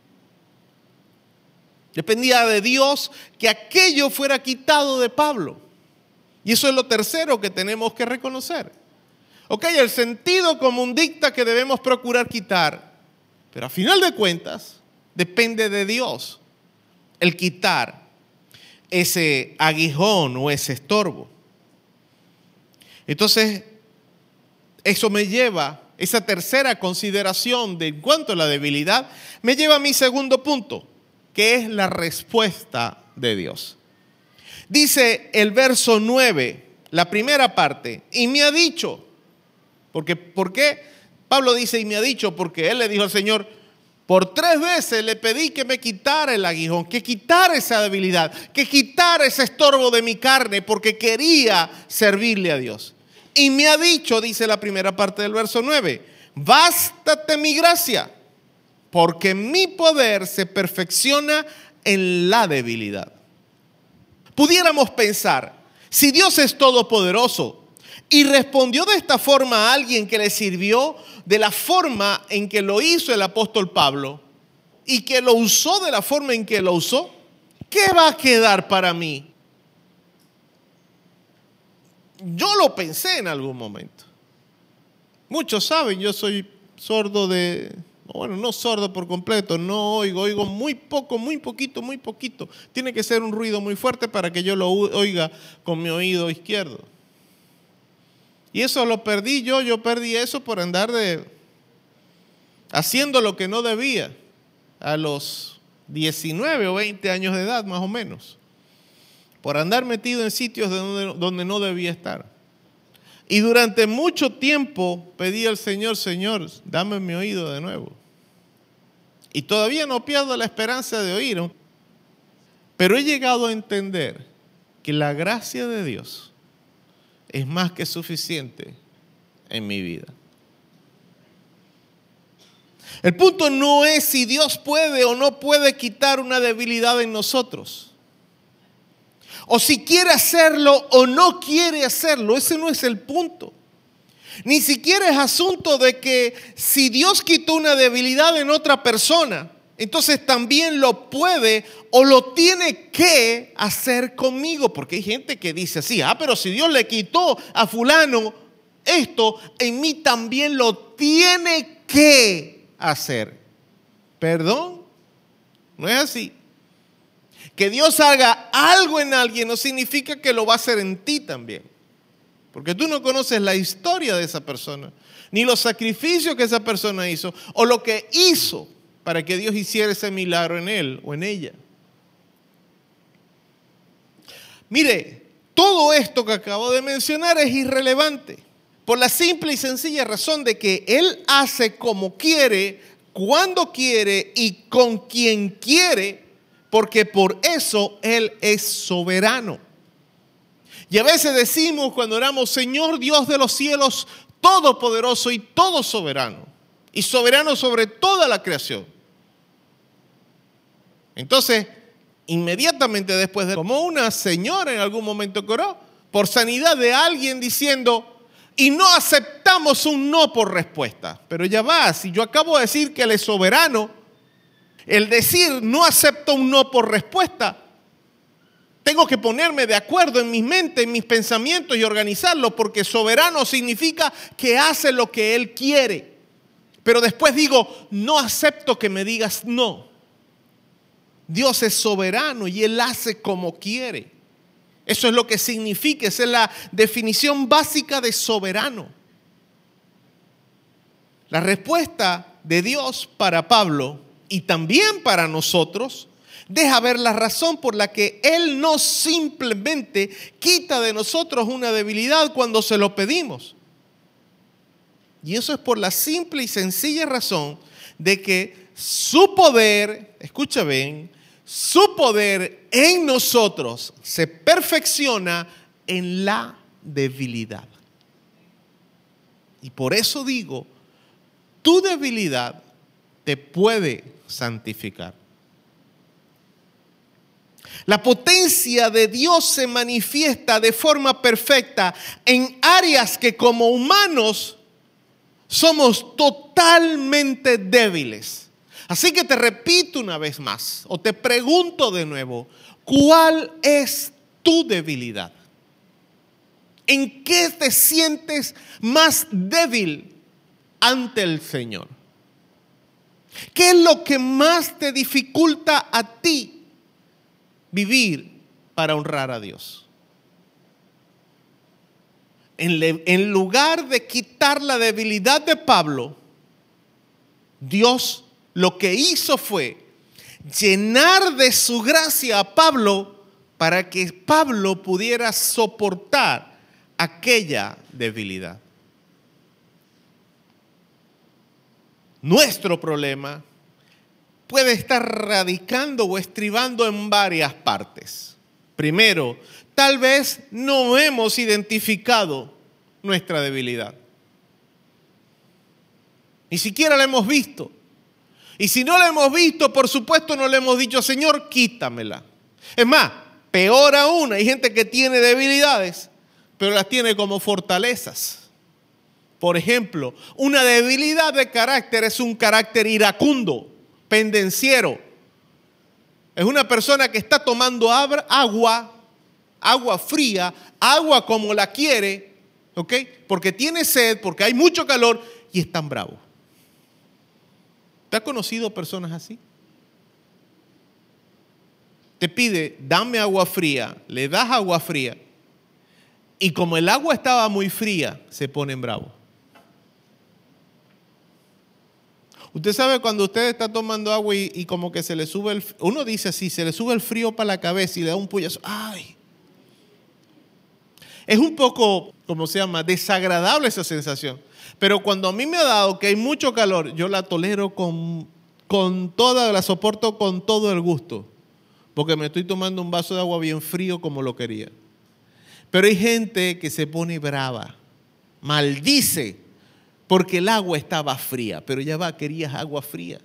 Dependía de Dios que aquello fuera quitado de Pablo. Y eso es lo tercero que tenemos que reconocer. Ok, el sentido común dicta que debemos procurar quitar, pero a final de cuentas depende de Dios el quitar ese aguijón o ese estorbo. Entonces, eso me lleva, esa tercera consideración de en cuanto a la debilidad, me lleva a mi segundo punto, que es la respuesta de Dios. Dice el verso nueve, la primera parte, y me ha dicho, porque, ¿por qué? Pablo dice, y me ha dicho, porque él le dijo al Señor, por tres veces le pedí que me quitara el aguijón, que quitara esa debilidad, que quitara ese estorbo de mi carne, porque quería servirle a Dios. Y me ha dicho, dice la primera parte del verso nueve, bástate mi gracia, porque mi poder se perfecciona en la debilidad. Pudiéramos pensar, si Dios es todopoderoso y respondió de esta forma a alguien que le sirvió de la forma en que lo hizo el apóstol Pablo y que lo usó de la forma en que lo usó, ¿qué va a quedar para mí? Yo lo pensé en algún momento. Muchos saben, yo soy sordo de... Bueno, no sordo por completo, no oigo, oigo muy poco, muy poquito, muy poquito. Tiene que ser un ruido muy fuerte para que yo lo oiga con mi oído izquierdo. Y eso lo perdí yo, yo perdí eso por andar de haciendo lo que no debía a los diecinueve o veinte años de edad más o menos. Por andar metido en sitios de donde, donde no debía estar. Y durante mucho tiempo pedí al Señor, Señor, dame mi oído de nuevo. Y todavía no pierdo la esperanza de oír. Pero he llegado a entender que la gracia de Dios es más que suficiente en mi vida. El punto no es si Dios puede o no puede quitar una debilidad en nosotros. O si quiere hacerlo o no quiere hacerlo. Ese no es el punto. Ni siquiera es asunto de que si Dios quitó una debilidad en otra persona, entonces también lo puede o lo tiene que hacer conmigo. Porque hay gente que dice así, ah, pero si Dios le quitó a fulano esto, en mí también lo tiene que hacer. Perdón, no es así. Que Dios haga algo en alguien no significa que lo va a hacer en ti también. Porque tú no conoces la historia de esa persona, ni los sacrificios que esa persona hizo, o lo que hizo para que Dios hiciera ese milagro en él o en ella. Mire, todo esto que acabo de mencionar es irrelevante, por la simple y sencilla razón de que Él hace como quiere, cuando quiere y con quien quiere, porque por eso Él es soberano. Y a veces decimos cuando oramos, Señor Dios de los cielos, todopoderoso y todo soberano, y soberano sobre toda la creación. Entonces, inmediatamente después de, como una señora en algún momento que oró, por sanidad de alguien diciendo, y no aceptamos un no por respuesta. Pero ya va, si yo acabo de decir que Él es soberano, el decir no acepto un no por respuesta, tengo que ponerme de acuerdo en mi mente, en mis pensamientos y organizarlo, porque soberano significa que hace lo que Él quiere. Pero después digo, no acepto que me digas no. Dios es soberano y Él hace como quiere. Eso es lo que significa, esa es la definición básica de soberano. La respuesta de Dios para Pablo y también para nosotros deja ver la razón por la que Él no simplemente quita de nosotros una debilidad cuando se lo pedimos. Y eso es por la simple y sencilla razón de que su poder, escucha bien, su poder en nosotros se perfecciona en la debilidad. Y por eso digo, tu debilidad te puede santificar. La potencia de Dios se manifiesta de forma perfecta en áreas que como humanos somos totalmente débiles. Así que te repito una vez más, o te pregunto de nuevo, ¿cuál es tu debilidad? ¿En qué te sientes más débil ante el Señor? ¿Qué es lo que más te dificulta a ti vivir para honrar a Dios? En, le, en lugar de quitar la debilidad de Pablo, Dios lo que hizo fue llenar de su gracia a Pablo para que Pablo pudiera soportar aquella debilidad. Nuestro problema puede estar radicando o estribando en varias partes. Primero, tal vez no hemos identificado nuestra debilidad. Ni siquiera la hemos visto. Y si no la hemos visto, por supuesto no le hemos dicho, Señor, quítamela. Es más, peor aún, hay gente que tiene debilidades, pero las tiene como fortalezas. Por ejemplo, una debilidad de carácter es un carácter iracundo, pendenciero. Es una persona que está tomando agua, agua fría, agua como la quiere, ¿ok? Porque tiene sed, porque hay mucho calor y es tan bravo. ¿Te has conocido personas así? Te pide, dame agua fría, le das agua fría y como el agua estaba muy fría, se ponen bravos. Usted sabe cuando usted está tomando agua y, y como que se le sube el, uno dice así, se le sube el frío para la cabeza y le da un puyazo. ¡Ay! Es un poco, ¿cómo se llama?, desagradable esa sensación. Pero cuando a mí me ha dado que hay mucho calor, yo la tolero con, con toda, la soporto con todo el gusto. Porque me estoy tomando un vaso de agua bien frío como lo quería. Pero hay gente que se pone brava, maldice porque el agua estaba fría. Pero ya va, querías agua fría.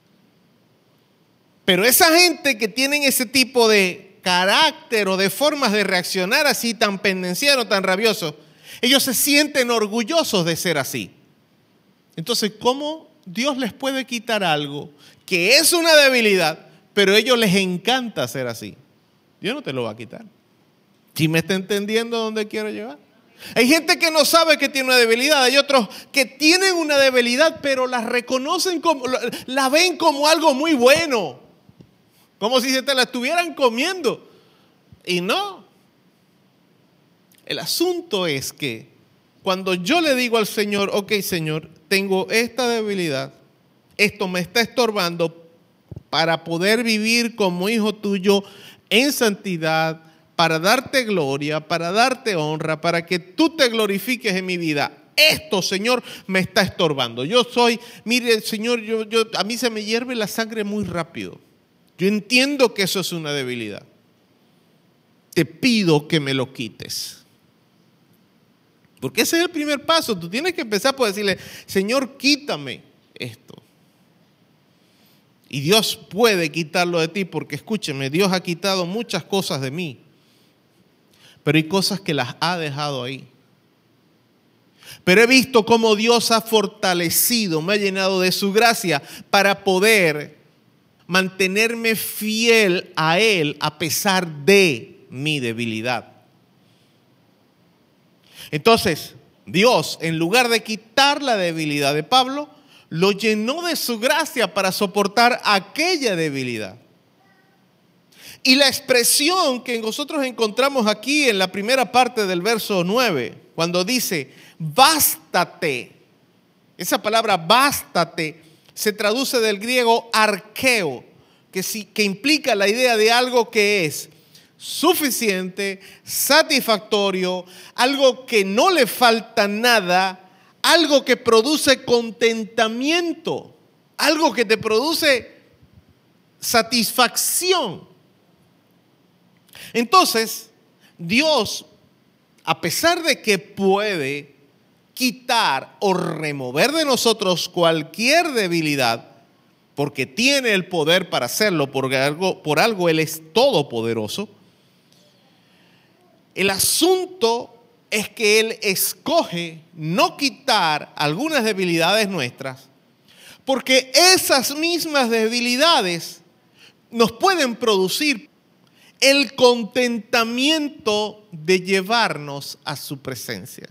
Pero esa gente que tienen ese tipo de carácter o de formas de reaccionar así tan pendenciero, tan rabioso, ellos se sienten orgullosos de ser así. Entonces, ¿cómo Dios les puede quitar algo que es una debilidad, pero a ellos les encanta ser así? Dios no te lo va a quitar. ¿Sí me está entendiendo dónde quiero llegar? Hay gente que no sabe que tiene una debilidad. Hay otros que tienen una debilidad, pero la reconocen como, la ven como algo muy bueno. Como si se te la estuvieran comiendo. Y no. El asunto es que cuando yo le digo al Señor, ok, Señor, tengo esta debilidad, esto me está estorbando para poder vivir como hijo tuyo en santidad, para darte gloria, para darte honra, para que tú te glorifiques en mi vida. Esto, Señor, me está estorbando. Yo soy, mire, Señor, yo, yo, a mí se me hierve la sangre muy rápido. Yo entiendo que eso es una debilidad. Te pido que me lo quites. Porque ese es el primer paso. Tú tienes que empezar por decirle, Señor, quítame esto. Y Dios puede quitarlo de ti, porque escúcheme, Dios ha quitado muchas cosas de mí. Pero hay cosas que las ha dejado ahí. Pero he visto cómo Dios ha fortalecido, me ha llenado de su gracia para poder mantenerme fiel a Él a pesar de mi debilidad. Entonces, Dios, en lugar de quitar la debilidad de Pablo, lo llenó de su gracia para soportar aquella debilidad. Y la expresión que nosotros encontramos aquí en la primera parte del verso nueve, cuando dice, bástate, esa palabra bástate se traduce del griego arqueo, que, sí, que implica la idea de algo que es suficiente, satisfactorio, algo que no le falta nada, algo que produce contentamiento, algo que te produce satisfacción. Entonces, Dios, a pesar de que puede quitar o remover de nosotros cualquier debilidad, porque tiene el poder para hacerlo, porque algo, por algo Él es todopoderoso, el asunto es que Él escoge no quitar algunas debilidades nuestras, porque esas mismas debilidades nos pueden producir el contentamiento de llevarnos a su presencia.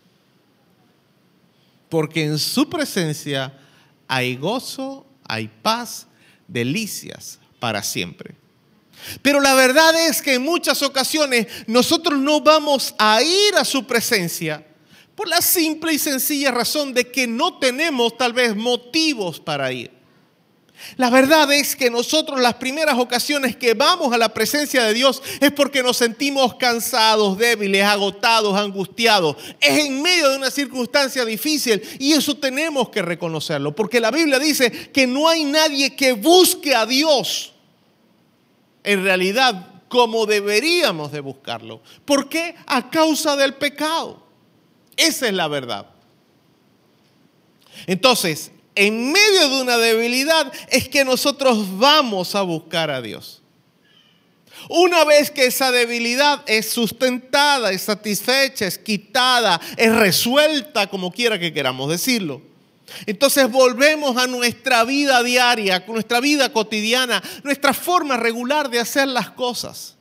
Porque en su presencia hay gozo, hay paz, delicias para siempre. Pero la verdad es que en muchas ocasiones nosotros no vamos a ir a su presencia por la simple y sencilla razón de que no tenemos tal vez motivos para ir. La verdad es que nosotros las primeras ocasiones que vamos a la presencia de Dios es porque nos sentimos cansados, débiles, agotados, angustiados. Es en medio de una circunstancia difícil y eso tenemos que reconocerlo, porque la Biblia dice que no hay nadie que busque a Dios en realidad como deberíamos de buscarlo. ¿Por qué? A causa del pecado. Esa es la verdad. Entonces, en medio de una debilidad es que nosotros vamos a buscar a Dios. Una vez que esa debilidad es sustentada, es satisfecha, es quitada, es resuelta, como quiera que queramos decirlo, entonces volvemos a nuestra vida diaria, a nuestra vida cotidiana, nuestra forma regular de hacer las cosas.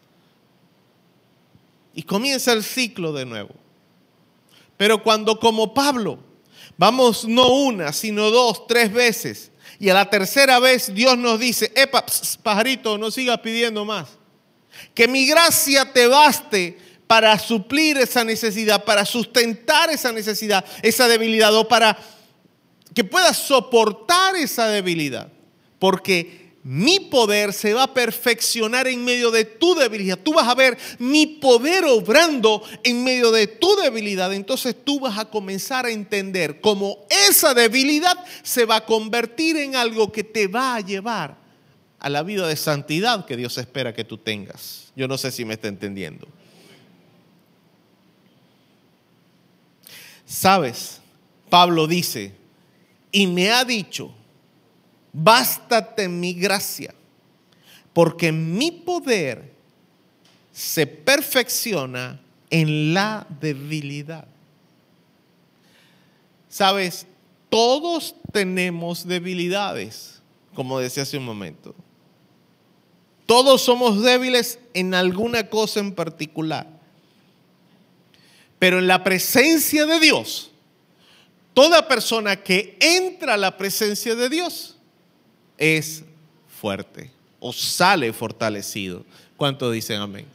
Y comienza el ciclo de nuevo. Pero cuando, como Pablo, vamos no una, sino dos, tres veces, y a la tercera vez Dios nos dice, epa, pss, pajarito, no sigas pidiendo más. Que mi gracia te baste para suplir esa necesidad, para sustentar esa necesidad, esa debilidad, o para que puedas soportar esa debilidad. Porque mi poder se va a perfeccionar en medio de tu debilidad. Tú vas a ver mi poder obrando en medio de tu debilidad. Entonces tú vas a comenzar a entender cómo esa debilidad se va a convertir en algo que te va a llevar a la vida de santidad que Dios espera que tú tengas. Yo no sé si me está entendiendo. ¿Sabes? Pablo dice, y me ha dicho, bástate mi gracia, porque mi poder se perfecciona en la debilidad. Sabes, todos tenemos debilidades, como decía hace un momento. Todos somos débiles en alguna cosa en particular. Pero en la presencia de Dios, toda persona que entra a la presencia de Dios es fuerte o sale fortalecido. ¿Cuántos dicen amén?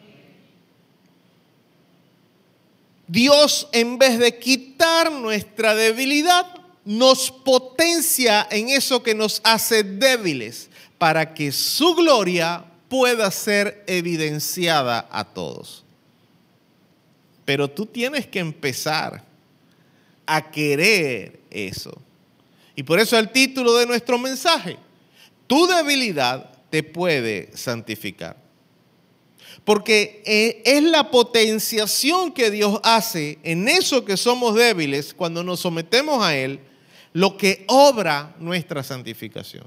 Dios, en vez de quitar nuestra debilidad, nos potencia en eso que nos hace débiles para que su gloria pueda ser evidenciada a todos. Pero tú tienes que empezar a querer eso. Y por eso el título de nuestro mensaje, tu debilidad te puede santificar. Porque es la potenciación que Dios hace en eso que somos débiles cuando nos sometemos a Él, lo que obra nuestra santificación.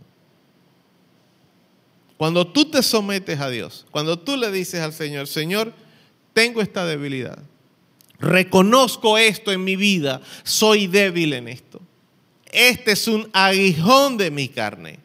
Cuando tú te sometes a Dios, cuando tú le dices al Señor, Señor, tengo esta debilidad. Reconozco esto en mi vida, soy débil en esto. Este es un aguijón de mi carne.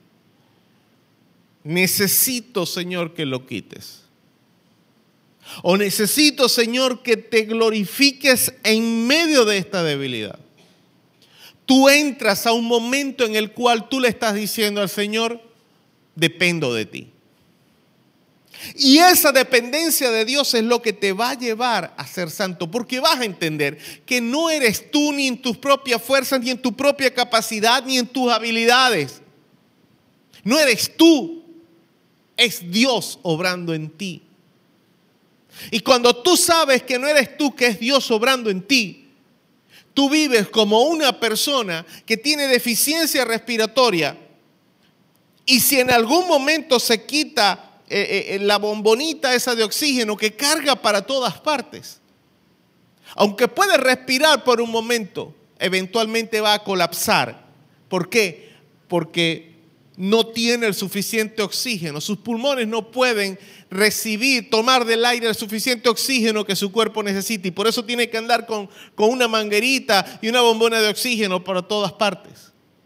Necesito, Señor, que lo quites. O necesito, Señor, que te glorifiques en medio de esta debilidad. Tú entras a un momento en el cual tú le estás diciendo al Señor, dependo de ti. Y esa dependencia de Dios es lo que te va a llevar a ser santo, porque vas a entender que no eres tú ni en tus propias fuerzas, ni en tu propia capacidad, ni en tus habilidades. No eres tú, es Dios obrando en ti. Y cuando tú sabes que no eres tú, que es Dios obrando en ti, tú vives como una persona que tiene deficiencia respiratoria y si en algún momento se quita Eh, eh, la bombonita esa de oxígeno que carga para todas partes, aunque puede respirar por un momento, eventualmente va a colapsar. ¿Por qué? Porque no tiene el suficiente oxígeno. Sus pulmones no pueden recibir, tomar del aire el suficiente oxígeno que su cuerpo necesita, y por eso tiene que andar con, con una manguerita y una bombona de oxígeno para todas partes.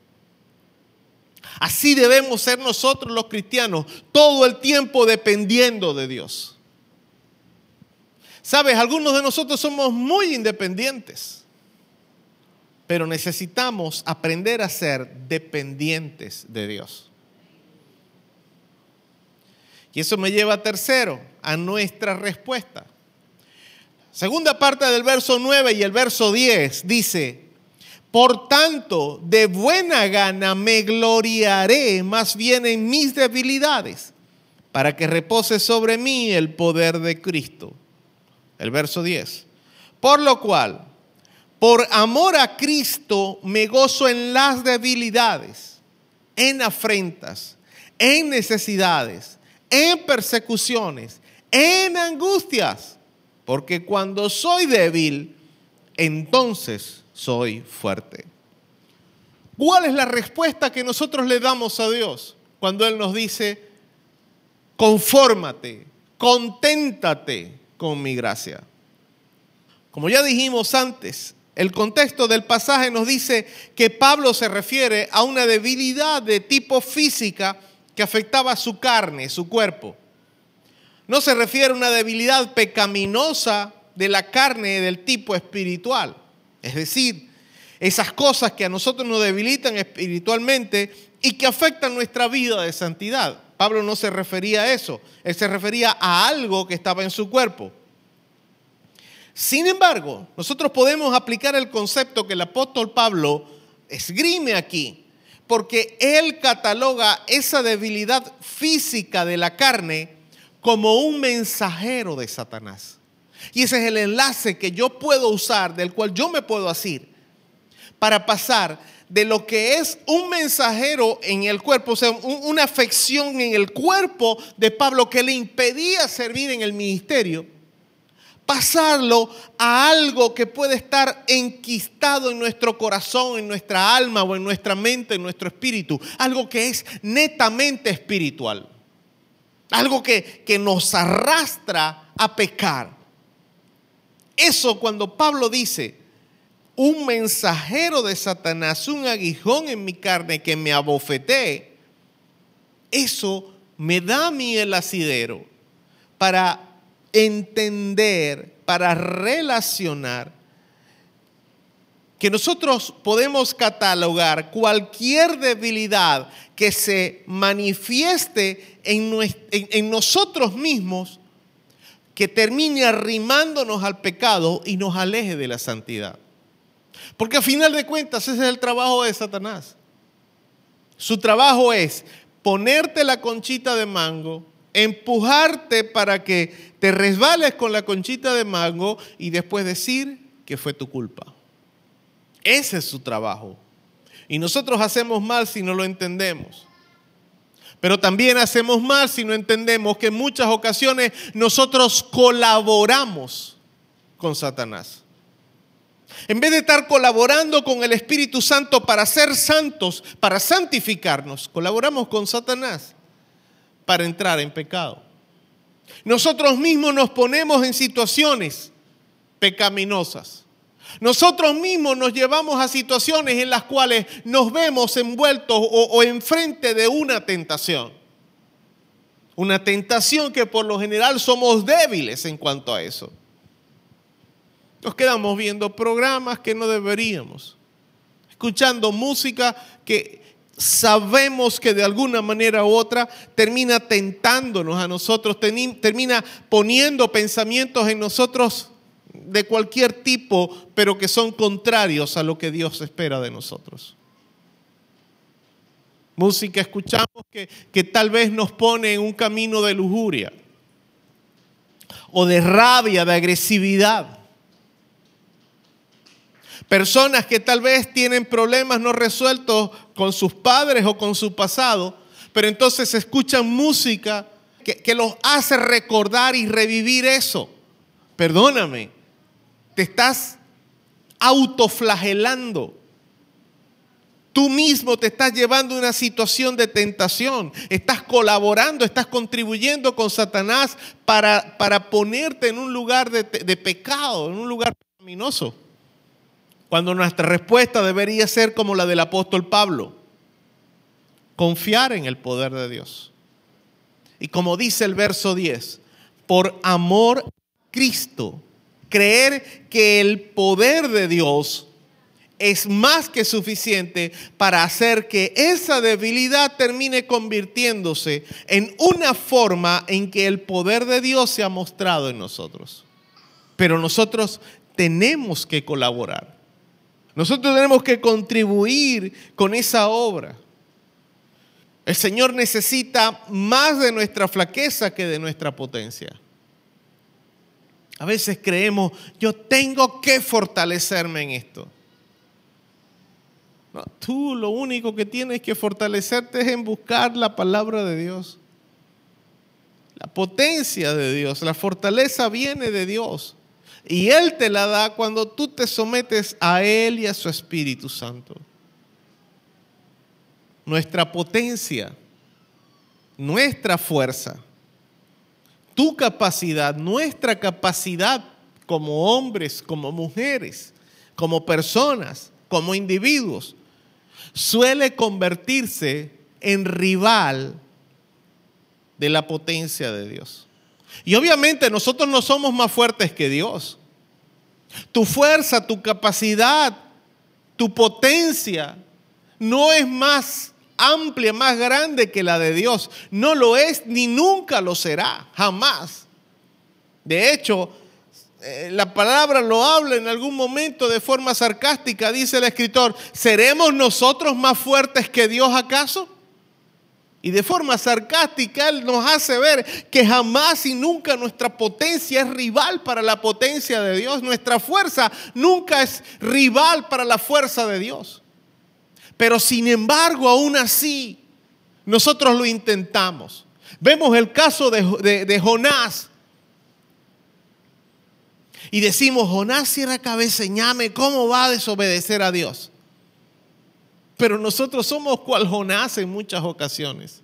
Así debemos ser nosotros los cristianos, todo el tiempo dependiendo de Dios. Sabes, algunos de nosotros somos muy independientes, pero necesitamos aprender a ser dependientes de Dios. Y eso me lleva a tercero, a nuestra respuesta. Segunda parte del verso nueve y el verso diez dice: por tanto, de buena gana me gloriaré más bien en mis debilidades, para que repose sobre mí el poder de Cristo. El verso diez. Por lo cual, por amor a Cristo me gozo en las debilidades, en afrentas, en necesidades, en persecuciones, en angustias, porque cuando soy débil, entonces soy fuerte. ¿Cuál es la respuesta que nosotros le damos a Dios cuando Él nos dice, confórmate, conténtate con mi gracia? Como ya dijimos antes, el contexto del pasaje nos dice que Pablo se refiere a una debilidad de tipo física que afectaba a su carne, su cuerpo. No se refiere a una debilidad pecaminosa de la carne del tipo espiritual. Es decir, esas cosas que a nosotros nos debilitan espiritualmente y que afectan nuestra vida de santidad. Pablo no se refería a eso, él se refería a algo que estaba en su cuerpo. Sin embargo, nosotros podemos aplicar el concepto que el apóstol Pablo esgrime aquí, porque él cataloga esa debilidad física de la carne como un mensajero de Satanás. Y ese es el enlace que yo puedo usar, del cual yo me puedo asir, para pasar de lo que es un mensajero en el cuerpo, o sea, una afección en el cuerpo de Pablo que le impedía servir en el ministerio, pasarlo a algo que puede estar enquistado en nuestro corazón, en nuestra alma o en nuestra mente, en nuestro espíritu. Algo que es netamente espiritual. Algo que, que nos arrastra a pecar. Eso cuando Pablo dice, un mensajero de Satanás, un aguijón en mi carne que me abofetee, eso me da a mí el asidero para entender, para relacionar que nosotros podemos catalogar cualquier debilidad que se manifieste en, nuestro, en, en nosotros mismos, que termine arrimándonos al pecado y nos aleje de la santidad. Porque a final de cuentas ese es el trabajo de Satanás. Su trabajo es ponerte la conchita de mango, empujarte para que te resbales con la conchita de mango y después decir que fue tu culpa. Ese es su trabajo. Y nosotros hacemos mal si no lo entendemos. Pero también hacemos mal si no entendemos que en muchas ocasiones nosotros colaboramos con Satanás. En vez de estar colaborando con el Espíritu Santo para ser santos, para santificarnos, colaboramos con Satanás para entrar en pecado. Nosotros mismos nos ponemos en situaciones pecaminosas. Nosotros mismos nos llevamos a situaciones en las cuales nos vemos envueltos o, o enfrente de una tentación. Una tentación que por lo general somos débiles en cuanto a eso. Nos quedamos viendo programas que no deberíamos, escuchando música que sabemos que de alguna manera u otra termina tentándonos a nosotros, termina poniendo pensamientos en nosotros de cualquier tipo, pero que son contrarios a lo que Dios espera de nosotros. Música escuchamos que, que tal vez nos pone en un camino de lujuria o de rabia, de agresividad. Personas que tal vez tienen problemas no resueltos con sus padres o con su pasado, pero entonces escuchan música que, que los hace recordar y revivir eso. Perdóname, te estás autoflagelando. Tú mismo te estás llevando a una situación de tentación. Estás colaborando, estás contribuyendo con Satanás para, para ponerte en un lugar de, de pecado, en un lugar pecaminoso. Cuando nuestra respuesta debería ser como la del apóstol Pablo. Confiar en el poder de Dios. Y como dice el verso diez, por amor a Cristo, creer que el poder de Dios es más que suficiente para hacer que esa debilidad termine convirtiéndose en una forma en que el poder de Dios se ha mostrado en nosotros. Pero nosotros tenemos que colaborar. Nosotros tenemos que contribuir con esa obra. El Señor necesita más de nuestra flaqueza que de nuestra potencia. A veces creemos, yo tengo que fortalecerme en esto. No, tú lo único que tienes que fortalecerte es en buscar la palabra de Dios. La potencia de Dios, la fortaleza viene de Dios. Y Él te la da cuando tú te sometes a Él y a su Espíritu Santo. Nuestra potencia, nuestra fuerza, tu capacidad, nuestra capacidad como hombres, como mujeres, como personas, como individuos, suele convertirse en rival de la potencia de Dios. Y obviamente nosotros no somos más fuertes que Dios. Tu fuerza, tu capacidad, tu potencia no es más amplia, más grande que la de Dios. No lo es ni nunca lo será, jamás. De hecho, eh, la palabra lo habla en algún momento de forma sarcástica. Dice el escritor, ¿seremos nosotros más fuertes que Dios acaso? Y de forma sarcástica Él nos hace ver que jamás y nunca nuestra potencia es rival para la potencia de Dios. Nuestra fuerza nunca es rival para la fuerza de Dios. Pero sin embargo, aún así, nosotros lo intentamos. Vemos el caso de, de, de Jonás. Y decimos, Jonás cierra cabeza y ñame, ¿cómo va a desobedecer a Dios? Pero nosotros somos cual Jonás en muchas ocasiones.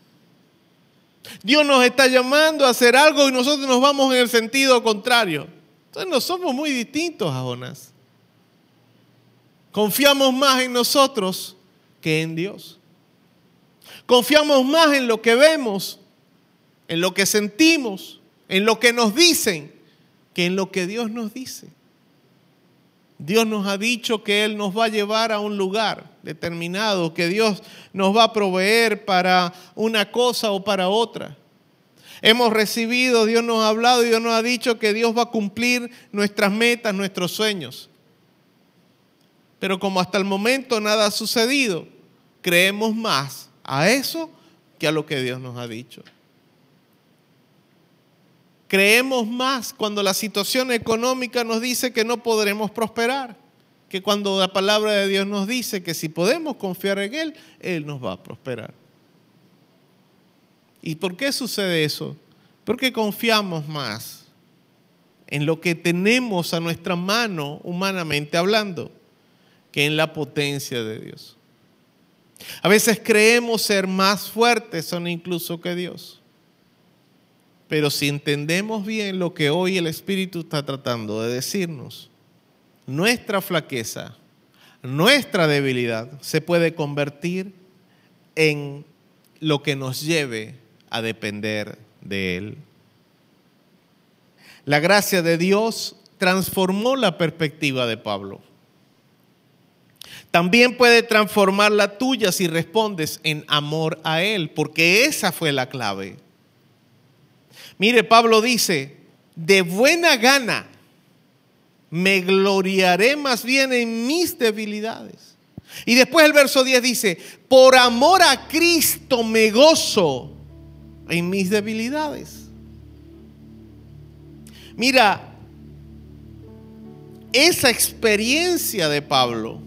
Dios nos está llamando a hacer algo y nosotros nos vamos en el sentido contrario. Entonces no somos muy distintos a Jonás. Confiamos más en nosotros que en Dios. Confiamos más en lo que vemos, en lo que sentimos, en lo que nos dicen, que en lo que Dios nos dice. Dios nos ha dicho que Él nos va a llevar a un lugar determinado, que Dios nos va a proveer para una cosa o para otra. Hemos recibido, Dios nos ha hablado y Dios nos ha dicho que Dios va a cumplir nuestras metas, nuestros sueños. Pero como hasta el momento nada ha sucedido, creemos más a eso que a lo que Dios nos ha dicho. Creemos más cuando la situación económica nos dice que no podremos prosperar, que cuando la palabra de Dios nos dice que si podemos confiar en Él, Él nos va a prosperar. ¿Y por qué sucede eso? Porque confiamos más en lo que tenemos a nuestra mano, humanamente hablando, que en la potencia de Dios. A veces creemos ser más fuertes o incluso que Dios. Pero si entendemos bien lo que hoy el Espíritu está tratando de decirnos, nuestra flaqueza, nuestra debilidad se puede convertir en lo que nos lleve a depender de Él. La gracia de Dios transformó la perspectiva de Pablo. También puede transformar la tuya si respondes en amor a Él, porque esa fue la clave. Mire, Pablo dice, de buena gana me gloriaré más bien en mis debilidades. Y después el verso diez dice, por amor a Cristo me gozo en mis debilidades. Mira, esa experiencia de Pablo,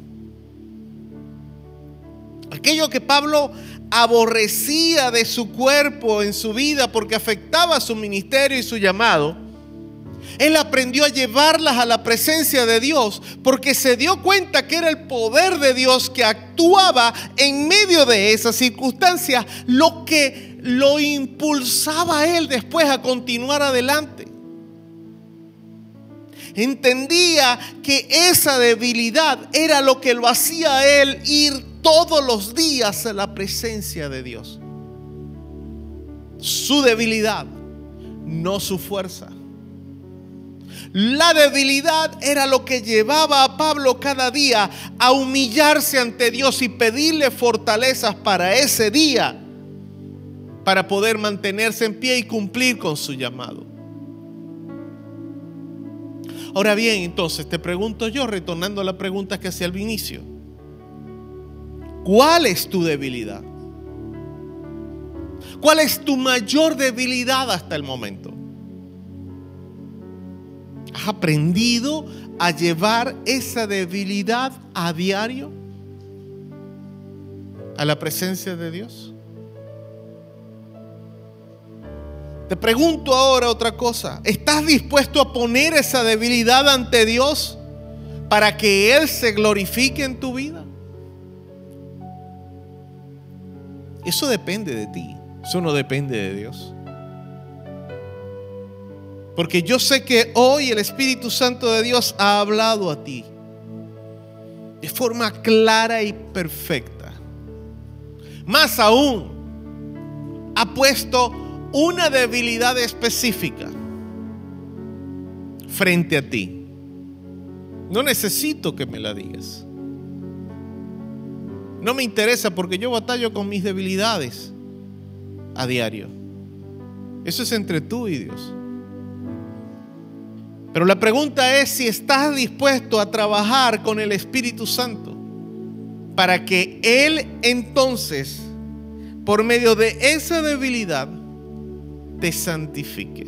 aquello que Pablo aborrecía de su cuerpo en su vida porque afectaba su ministerio y su llamado, él aprendió a llevarlas a la presencia de Dios porque se dio cuenta que era el poder de Dios que actuaba en medio de esas circunstancias lo que lo impulsaba a él después a continuar adelante. Entendía que esa debilidad era lo que lo hacía a él ir todos los días a la presencia de Dios. Su debilidad, no su fuerza. La debilidad era lo que llevaba a Pablo cada día a humillarse ante Dios y pedirle fortalezas para ese día, para poder mantenerse en pie y cumplir con su llamado. Ahora bien, entonces te pregunto yo, retornando a la pregunta que hacía al inicio, ¿cuál es tu debilidad? ¿Cuál es tu mayor debilidad hasta el momento? ¿Has aprendido a llevar esa debilidad a diario a la presencia de Dios? Te pregunto ahora otra cosa. ¿Estás dispuesto a poner esa debilidad ante Dios para que Él se glorifique en tu vida? Eso depende de ti. Eso no depende de Dios. Porque yo sé que hoy el Espíritu Santo de Dios ha hablado a ti de forma clara y perfecta. Más aún, ha puesto una debilidad específica frente a ti. No necesito que me la digas. No me interesa porque yo batallo con mis debilidades a diario. Eso es entre tú y Dios. Pero la pregunta es si estás dispuesto a trabajar con el Espíritu Santo para que Él entonces, por medio de esa debilidad, te santifique.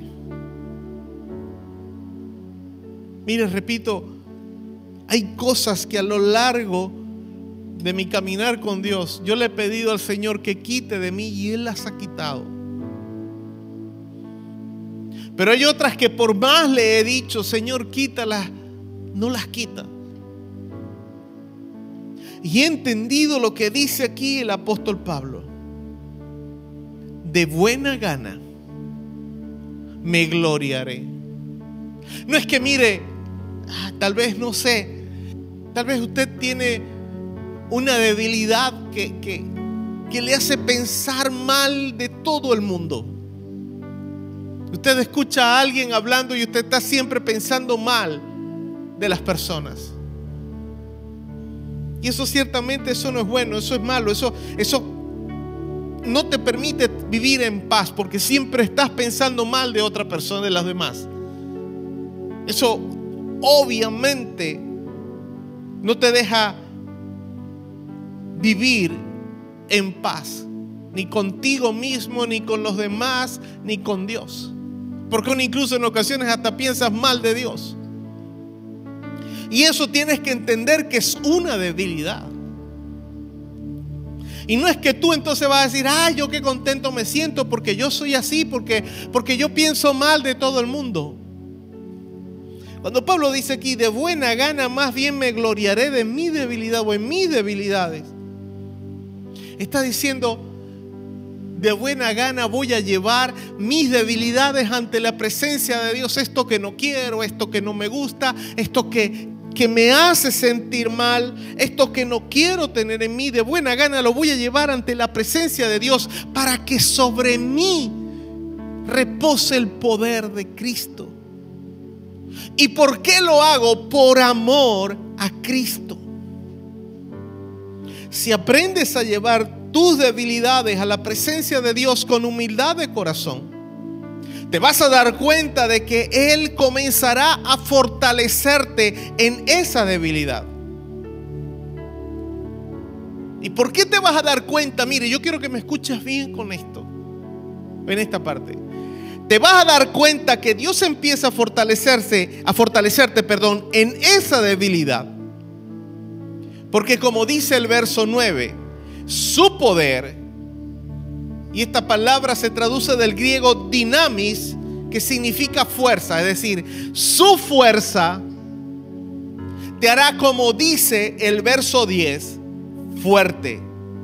Mire, repito, hay cosas que a lo largo de mi caminar con Dios, yo le he pedido al Señor que quite de mí y Él las ha quitado. Pero hay otras que por más le he dicho, Señor, quítalas, no las quita. Y he entendido lo que dice aquí el apóstol Pablo. De buena gana me gloriaré. No es que mire, ah, tal vez no sé, tal vez usted tiene una debilidad que, que, que le hace pensar mal de todo el mundo. Usted escucha a alguien hablando y usted está siempre pensando mal de las personas. Y eso ciertamente, eso no es bueno, eso es malo, eso, eso no te permite vivir en paz porque siempre estás pensando mal de otra persona, de las demás. Eso obviamente no te deja vivir en paz, ni contigo mismo, ni con los demás, ni con Dios. Porque uno incluso en ocasiones hasta piensas mal de Dios. Y eso tienes que entender que es una debilidad. Y no es que tú entonces vas a decir, ay, yo qué contento me siento porque yo soy así, porque, porque yo pienso mal de todo el mundo. Cuando Pablo dice aquí, de buena gana más bien me gloriaré de mi debilidad o en mis debilidades, está diciendo, de buena gana voy a llevar mis debilidades ante la presencia de Dios. Esto que no quiero, esto que no me gusta, esto que, que me hace sentir mal, esto que no quiero tener en mí, de buena gana lo voy a llevar ante la presencia de Dios para que sobre mí repose el poder de Cristo. ¿Y por qué lo hago? Por amor a Cristo. Si aprendes a llevar tus debilidades a la presencia de Dios con humildad de corazón, te vas a dar cuenta de que Él comenzará a fortalecerte en esa debilidad. ¿Y por qué te vas a dar cuenta? Mire, yo quiero que me escuches bien con esto, en esta parte. Te vas a dar cuenta que Dios empieza a fortalecerse, a fortalecerte, perdón, en esa debilidad. Porque como dice el verso nueve, su poder, y esta palabra se traduce del griego dinamis, que significa fuerza, es decir, su fuerza te hará, como dice el verso diez, fuerte.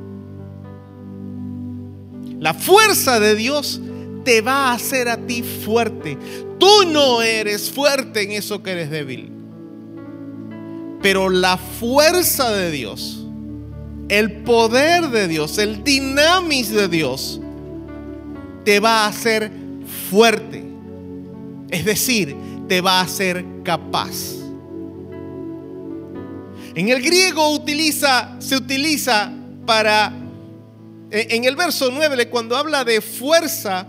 La fuerza de Dios te va a hacer a ti fuerte. Tú no eres fuerte en eso que eres débil, pero la fuerza de Dios, el poder de Dios, el dinamis de Dios te va a hacer fuerte. Es decir, te va a hacer capaz. En el griego utiliza, se utiliza para, en el verso nueve, cuando habla de fuerza,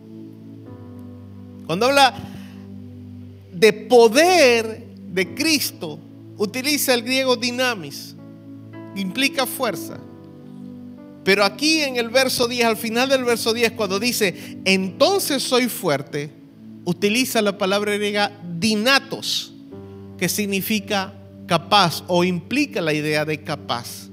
cuando habla de poder de Cristo, utiliza el griego dinamis, implica fuerza. Pero aquí en el verso diez, al final del verso diez, cuando dice, entonces soy fuerte, utiliza la palabra griega dinatos, que significa capaz o implica la idea de capaz.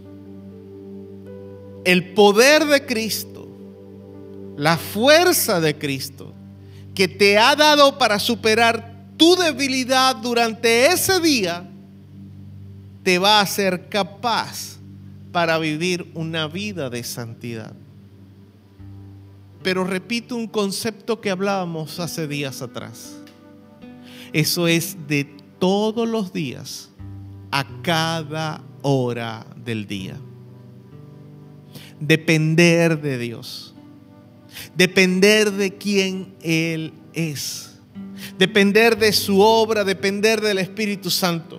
El poder de Cristo, la fuerza de Cristo, que te ha dado para superar tu debilidad durante ese día, te va a hacer capaz para vivir una vida de santidad. Pero repito un concepto que hablábamos hace días atrás. Eso es de todos los días, a cada hora del día. Depender de Dios. Depender de quién Él es. Depender de su obra, depender del Espíritu Santo.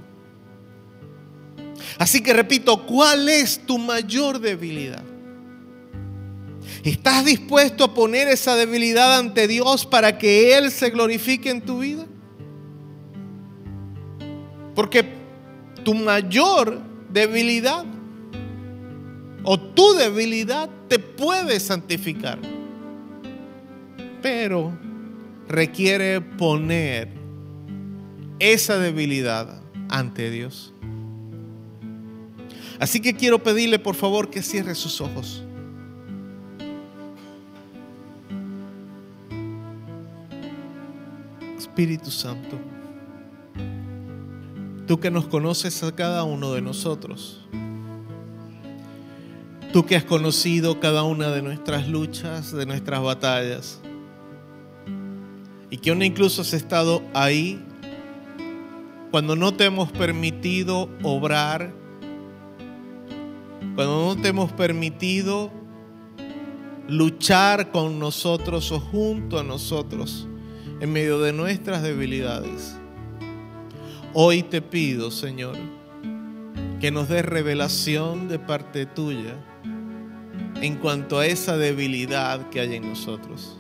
Así que repito, ¿cuál es tu mayor debilidad? ¿Estás dispuesto a poner esa debilidad ante Dios para que Él se glorifique en tu vida? Porque tu mayor debilidad o tu debilidad te puede santificar, pero requiere poner esa debilidad ante Dios. Así que quiero pedirle por favor que cierre sus ojos. Espíritu Santo, tú que nos conoces a cada uno de nosotros, tú que has conocido cada una de nuestras luchas, de nuestras batallas, y que aún incluso has estado ahí cuando no te hemos permitido obrar, cuando no te hemos permitido luchar con nosotros o junto a nosotros en medio de nuestras debilidades. Hoy te pido, Señor, que nos des revelación de parte tuya en cuanto a esa debilidad que hay en nosotros.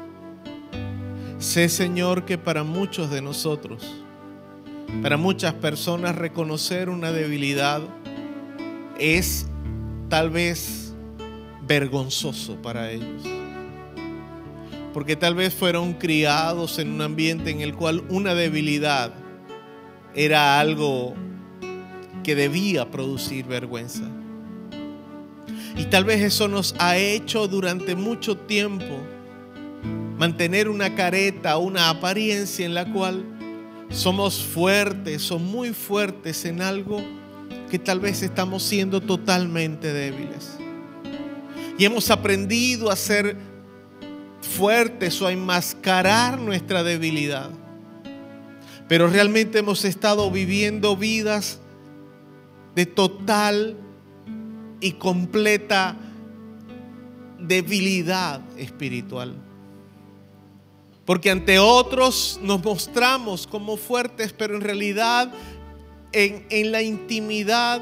Sé, Señor, que para muchos de nosotros, para muchas personas, reconocer una debilidad es tal vez vergonzoso para ellos, porque tal vez fueron criados en un ambiente en el cual una debilidad era algo que debía producir vergüenza. Y tal vez eso nos ha hecho durante mucho tiempo mantener una careta, una apariencia en la cual somos fuertes o muy fuertes en algo que tal vez estamos siendo totalmente débiles. Y hemos aprendido a ser fuertes o a enmascarar nuestra debilidad. Pero realmente hemos estado viviendo vidas de total y completa debilidad espiritual. Porque ante otros nos mostramos como fuertes, pero en realidad en, en la intimidad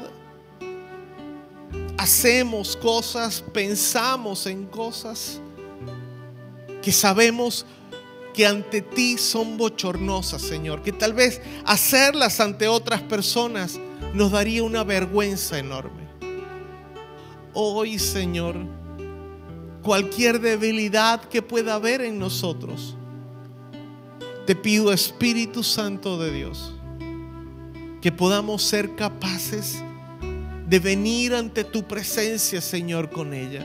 hacemos cosas, pensamos en cosas que sabemos que ante ti son bochornosas, Señor, que tal vez hacerlas ante otras personas nos daría una vergüenza enorme. Hoy, Señor, cualquier debilidad que pueda haber en nosotros, te pido, Espíritu Santo de Dios, que podamos ser capaces de venir ante tu presencia, Señor, con ella.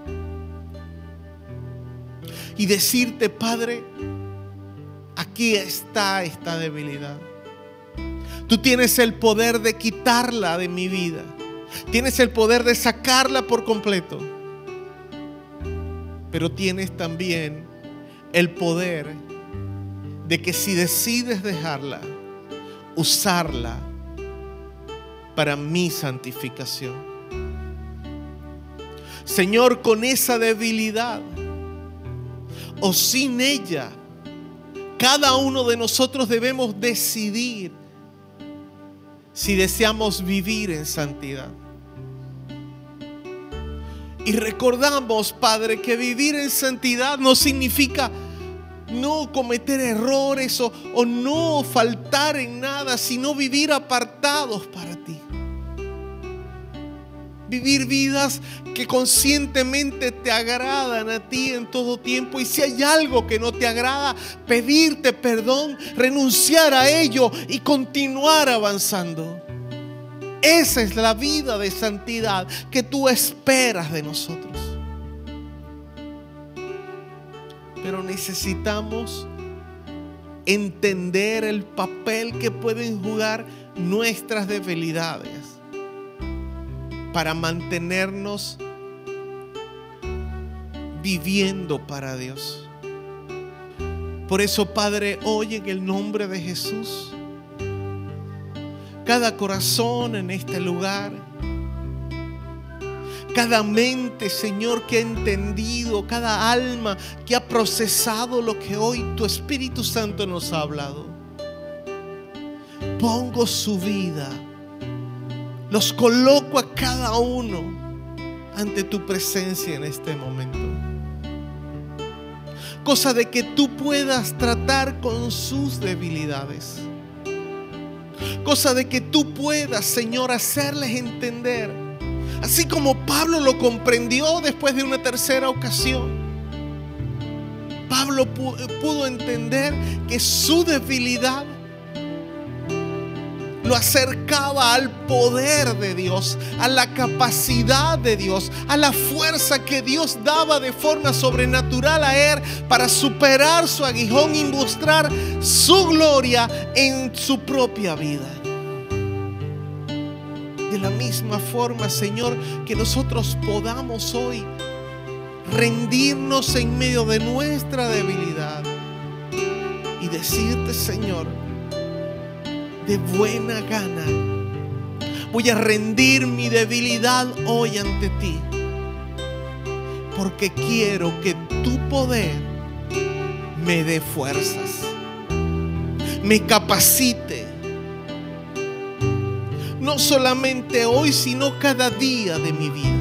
Y decirte, Padre, aquí está esta debilidad. Tú tienes el poder de quitarla de mi vida. Tienes el poder de sacarla por completo. Pero tienes también el poder de que si decides dejarla, usarla para mi santificación. Señor, con esa debilidad o sin ella, cada uno de nosotros debemos decidir si deseamos vivir en santidad. Y recordamos, Padre, que vivir en santidad no significa no cometer errores o, o no faltar en nada, sino vivir apartados para ti. Vivir vidas que conscientemente te agradan a ti en todo tiempo. Y si hay algo que no te agrada, pedirte perdón, renunciar a ello y continuar avanzando. Esa es la vida de santidad que tú esperas de nosotros. Pero necesitamos entender el papel que pueden jugar nuestras debilidades para mantenernos viviendo para Dios. Por eso, Padre, hoy en el nombre de Jesús, cada corazón en este lugar, cada mente, Señor, que ha entendido, cada alma que ha procesado lo que hoy tu Espíritu Santo nos ha hablado, pongo su vida, los coloco a cada uno ante tu presencia en este momento. Cosa de que tú puedas tratar con sus debilidades. Cosa de que tú puedas, Señor, hacerles entender, así como Pablo lo comprendió después de una tercera ocasión. Pablo pudo entender que su debilidad lo acercaba al poder de Dios, a la capacidad de Dios, a la fuerza que Dios daba de forma sobrenatural a él para superar su aguijón y mostrar su gloria en su propia vida. De la misma forma, Señor, que nosotros podamos hoy rendirnos en medio de nuestra debilidad y decirte, Señor, de buena gana voy a rendir mi debilidad hoy ante ti, porque quiero que tu poder me dé fuerzas, me capacite, no solamente hoy, sino cada día de mi vida.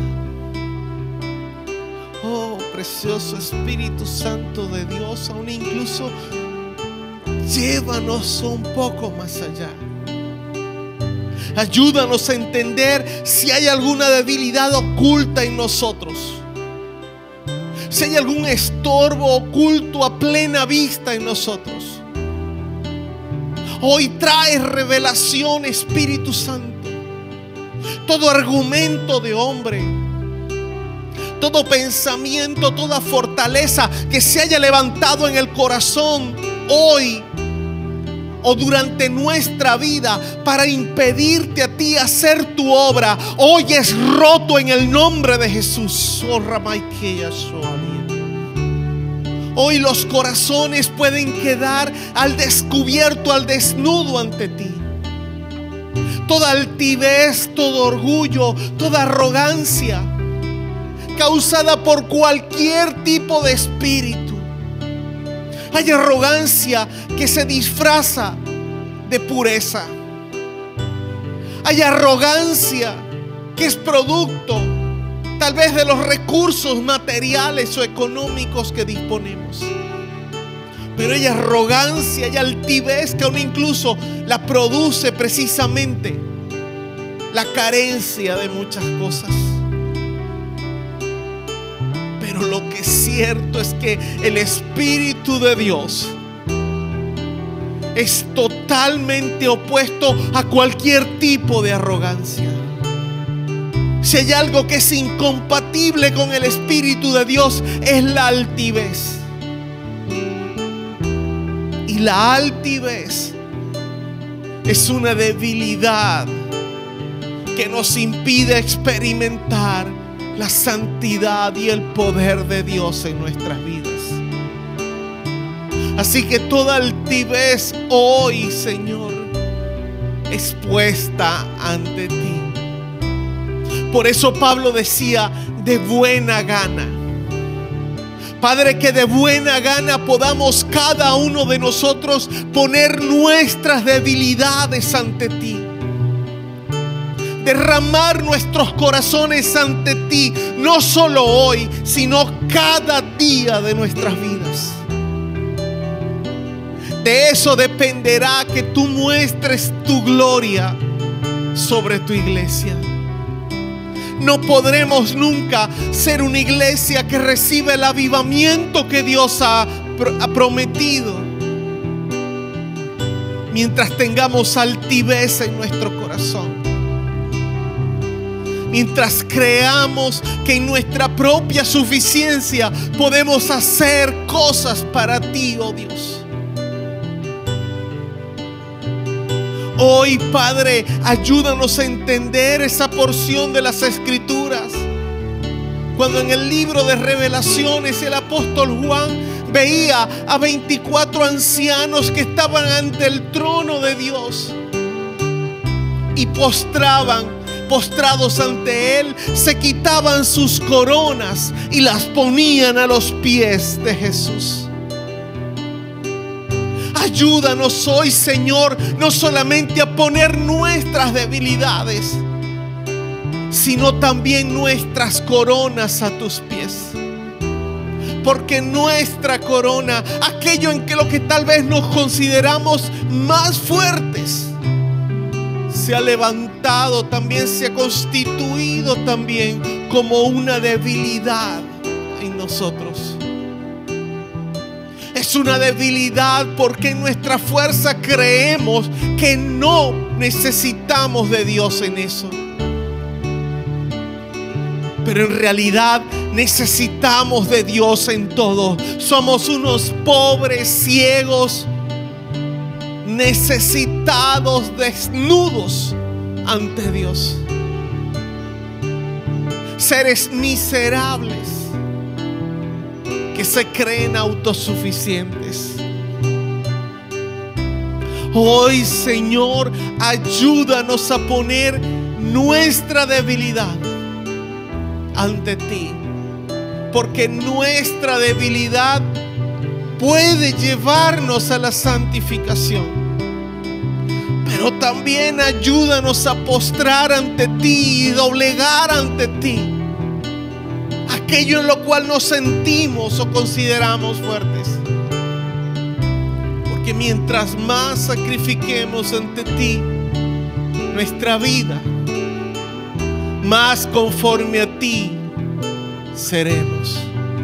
Oh, precioso Espíritu Santo de Dios, aún incluso llévanos un poco más allá. Ayúdanos a entender si hay alguna debilidad oculta en nosotros, si hay algún estorbo oculto a plena vista en nosotros. Hoy trae revelación, Espíritu Santo. Todo argumento de hombre, todo pensamiento, toda fortaleza que se haya levantado en el corazón hoy o durante nuestra vida para impedirte a ti hacer tu obra, hoy es roto en el nombre de Jesús. Hoy los corazones pueden quedar al descubierto, al desnudo ante ti. Toda altivez, todo orgullo, toda arrogancia causada por cualquier tipo de espíritu. Hay arrogancia que se disfraza de pureza. Hay arrogancia que es producto tal vez de los recursos materiales o económicos que disponemos. Pero hay arrogancia y altivez que aún incluso la produce precisamente la carencia de muchas cosas. Pero lo que es cierto es que el Espíritu de Dios es totalmente opuesto a cualquier tipo de arrogancia. Si hay algo que es incompatible con el Espíritu de Dios, es la altivez. Y la altivez es una debilidad que nos impide experimentar la santidad y el poder de Dios en nuestras vidas. Así que toda altivez hoy, Señor, es puesta ante ti. Por eso Pablo decía, de buena gana. Padre, que de buena gana podamos cada uno de nosotros poner nuestras debilidades ante ti. Derramar nuestros corazones ante ti, no solo hoy, sino cada día de nuestras vidas. De eso dependerá que tú muestres tu gloria sobre tu iglesia. No podremos nunca ser una iglesia que recibe el avivamiento que Dios ha prometido mientras tengamos altivez en nuestro corazón. Mientras creamos que en nuestra propia suficiencia podemos hacer cosas para ti, oh Dios. Hoy, Padre, ayúdanos a entender esa porción de las Escrituras. Cuando en el libro de Revelaciones el apóstol Juan veía a veinticuatro ancianos que estaban ante el trono de Dios y postraban, postrados ante Él, se quitaban sus coronas y las ponían a los pies de Jesús. Ayúdanos hoy, Señor, no solamente a poner nuestras debilidades, sino también nuestras coronas a tus pies. Porque nuestra corona, aquello en que lo que tal vez nos consideramos más fuertes, se ha levantado también, se ha constituido también como una debilidad en nosotros. Es Es una debilidad porque en nuestra fuerza creemos que no necesitamos de Dios en eso. Pero en realidad necesitamos de Dios en todo. Somos unos pobres, ciegos, necesitados, desnudos ante Dios. Seres miserables que se creen autosuficientes. Hoy, Señor, ayúdanos a poner nuestra debilidad ante ti, porque nuestra debilidad puede llevarnos a la santificación. Pero también ayúdanos a postrar ante ti y doblegar ante ti aquello en lo cual nos sentimos o consideramos fuertes. Porque mientras más sacrifiquemos ante ti nuestra vida, más conforme a ti seremos.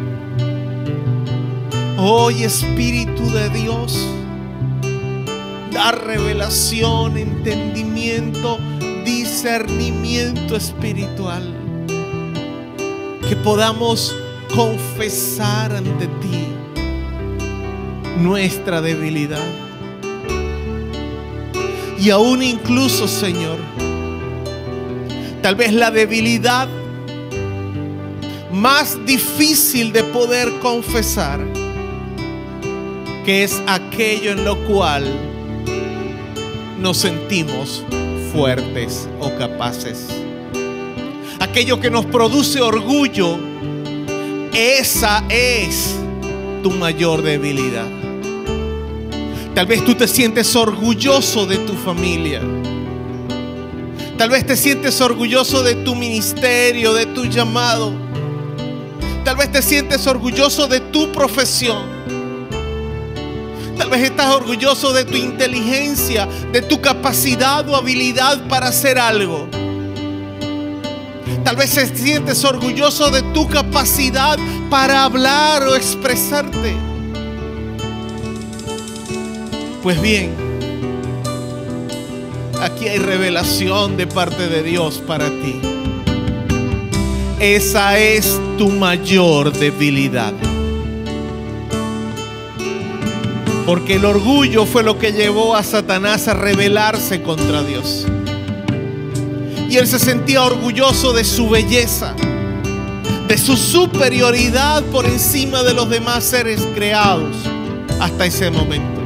Hoy, Espíritu de Dios, da revelación, entendimiento, discernimiento espiritual. Que podamos confesar ante ti nuestra debilidad. Y aún incluso, Señor, tal vez la debilidad más difícil de poder confesar, que es aquello en lo cual nos sentimos fuertes o capaces. Aquello que nos produce orgullo, esa es tu mayor debilidad. Tal vez tú te sientes orgulloso de tu familia. Tal vez te sientes orgulloso de tu ministerio, de tu llamado. Tal vez te sientes orgulloso de tu profesión. Tal vez estás orgulloso de tu inteligencia, de tu capacidad o habilidad para hacer algo. Tal vez te sientes orgulloso de tu capacidad para hablar o expresarte. Pues bien, aquí hay revelación de parte de Dios para ti. Esa es tu mayor debilidad. Porque el orgullo fue lo que llevó a Satanás a rebelarse contra Dios. Y él se sentía orgulloso de su belleza, de su superioridad por encima de los demás seres creados hasta ese momento.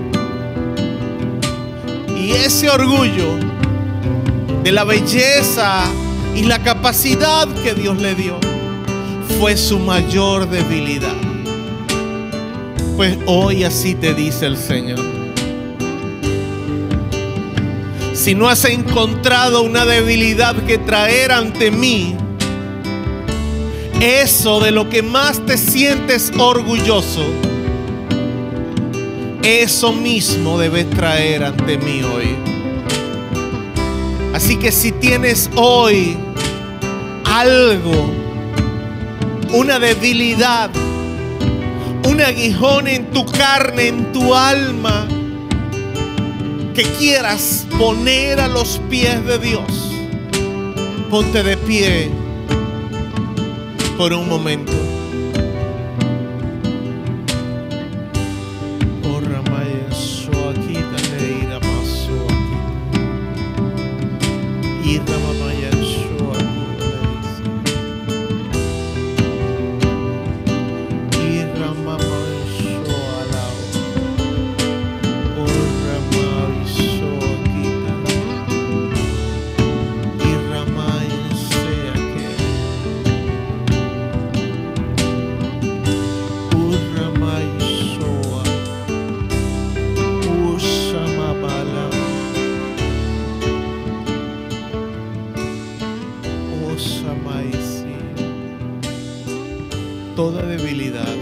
Y ese orgullo de la belleza y la capacidad que Dios le dio fue su mayor debilidad. Pues hoy así te dice el Señor: si no has encontrado una debilidad que traer ante mí, eso de lo que más te sientes orgulloso, eso mismo debes traer ante mí hoy. Así que si tienes hoy algo, una debilidad, un aguijón en tu carne, en tu alma, que quieras poner a los pies de Dios, ponte de pie por un momento. Toda debilidad,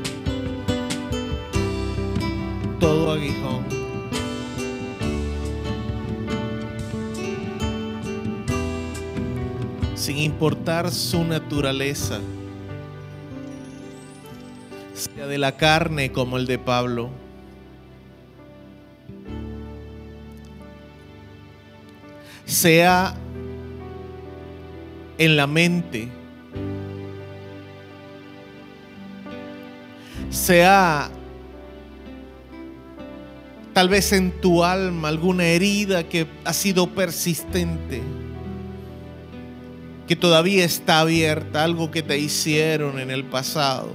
todo aguijón, sin importar su naturaleza, sin de la carne como el de Pablo. Sea en la mente, sea tal vez en tu alma alguna herida que ha sido persistente, que todavía está abierta, algo que te hicieron en el pasado.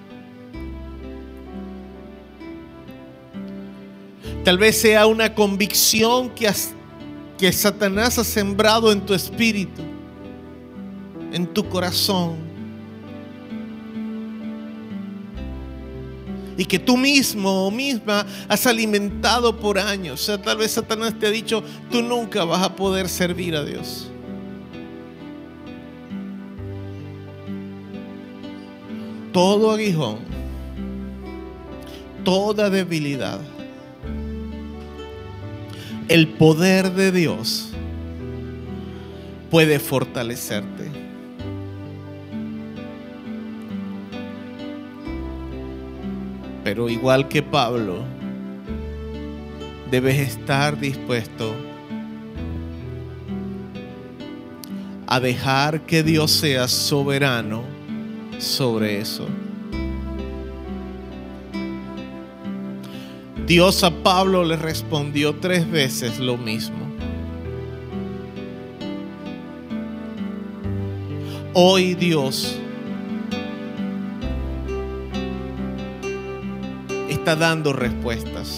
Tal vez sea una convicción que, has, que Satanás ha sembrado en tu espíritu, en tu corazón, y que tú mismo o misma has alimentado por años. O sea, tal vez Satanás te ha dicho: tú nunca vas a poder servir a Dios. Todo aguijón, toda debilidad, el poder de Dios puede fortalecerte. Pero igual que Pablo, debes estar dispuesto a dejar que Dios sea soberano sobre eso. Dios a Pablo le respondió tres veces lo mismo. Hoy Dios está dando respuestas.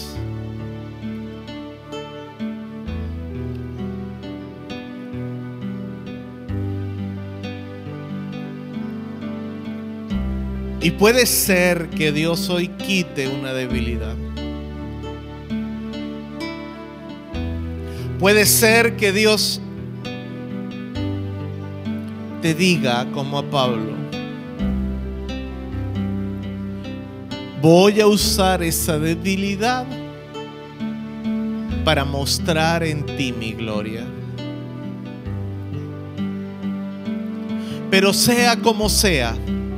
Y puede ser que Dios hoy quite una debilidad. Puede ser que Dios te diga, como a Pablo: voy a usar esa debilidad para mostrar en ti mi gloria. Pero sea como sea,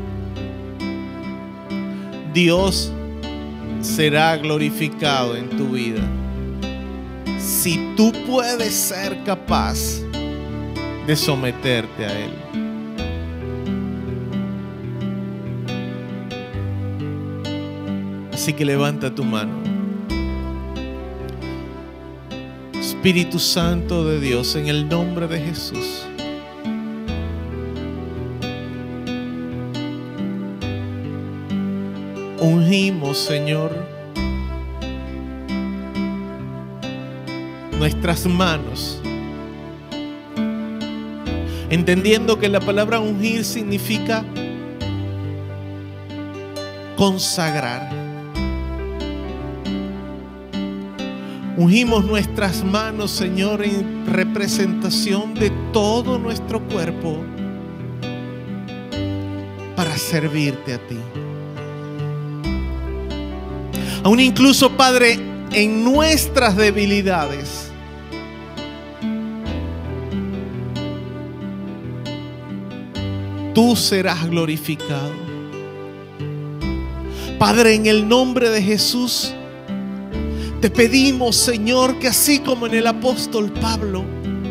Dios será glorificado en tu vida si tú puedes ser capaz de someterte a Él. Así que levanta tu mano. Espíritu Santo de Dios, en el nombre de Jesús, ungimos, Señor, nuestras manos, entendiendo que la palabra ungir significa consagrar. Ungimos nuestras manos, Señor, en representación de todo nuestro cuerpo para servirte a ti. Aún incluso, Padre, en nuestras debilidades, tú serás glorificado. Padre, en el nombre de Jesús, te pedimos, Señor, que así como en el apóstol Pablo,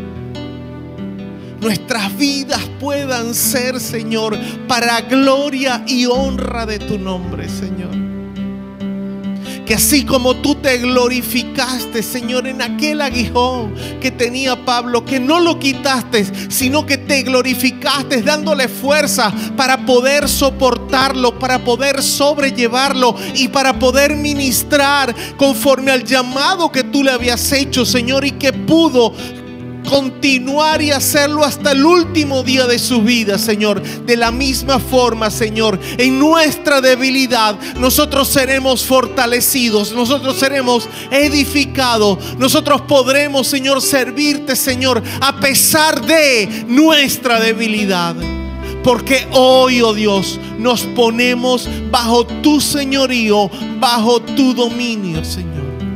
nuestras vidas puedan ser, Señor, para gloria y honra de tu nombre, Señor. Que así como tú te glorificaste, Señor, en aquel aguijón que tenía Pablo, que no lo quitaste, sino que te glorificaste dándole fuerza para poder soportarlo, para poder sobrellevarlo y para poder ministrar conforme al llamado que tú le habías hecho, Señor, y que pudo continuar y hacerlo hasta el último día de su vida, Señor. De la misma forma, Señor, en nuestra debilidad nosotros seremos fortalecidos, nosotros seremos edificados, nosotros podremos, Señor, servirte, Señor, a pesar de nuestra debilidad. Porque hoy, oh Dios, nos ponemos bajo tu señorío, bajo tu dominio, Señor.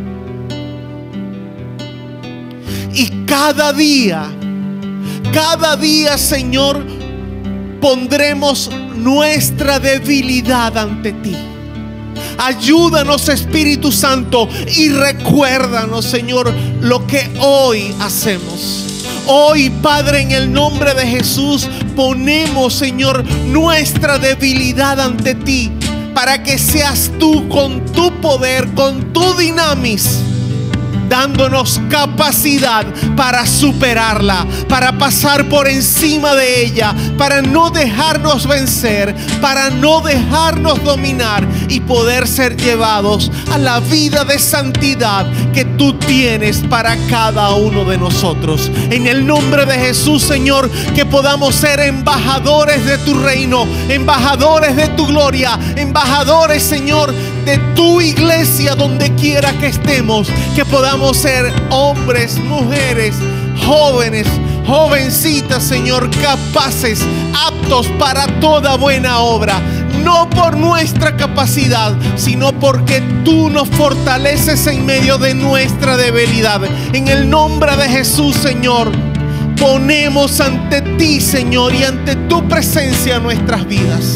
Y cada día, cada día, Señor, pondremos nuestra debilidad ante ti. Ayúdanos, Espíritu Santo, y recuérdanos, Señor, lo que hoy hacemos. Hoy, Padre, en el nombre de Jesús, ponemos, Señor, nuestra debilidad ante ti, para que seas tú con tu poder, con tu dinamis, dándonos capacidad para superarla, para pasar por encima de ella, para no dejarnos vencer, para no dejarnos dominar y poder ser llevados a la vida de santidad que tú tienes para cada uno de nosotros. En el nombre de Jesús, Señor, que podamos ser embajadores de tu reino, embajadores de tu gloria, embajadores, Señor, de tu iglesia donde quiera que estemos, que podamos ser hombres, mujeres, jóvenes, jovencitas, Señor, capaces, aptos para toda buena obra, no por nuestra capacidad, sino porque tú nos fortaleces en medio de nuestra debilidad. En el nombre de Jesús, Señor, ponemos ante ti, Señor, y ante tu presencia nuestras vidas.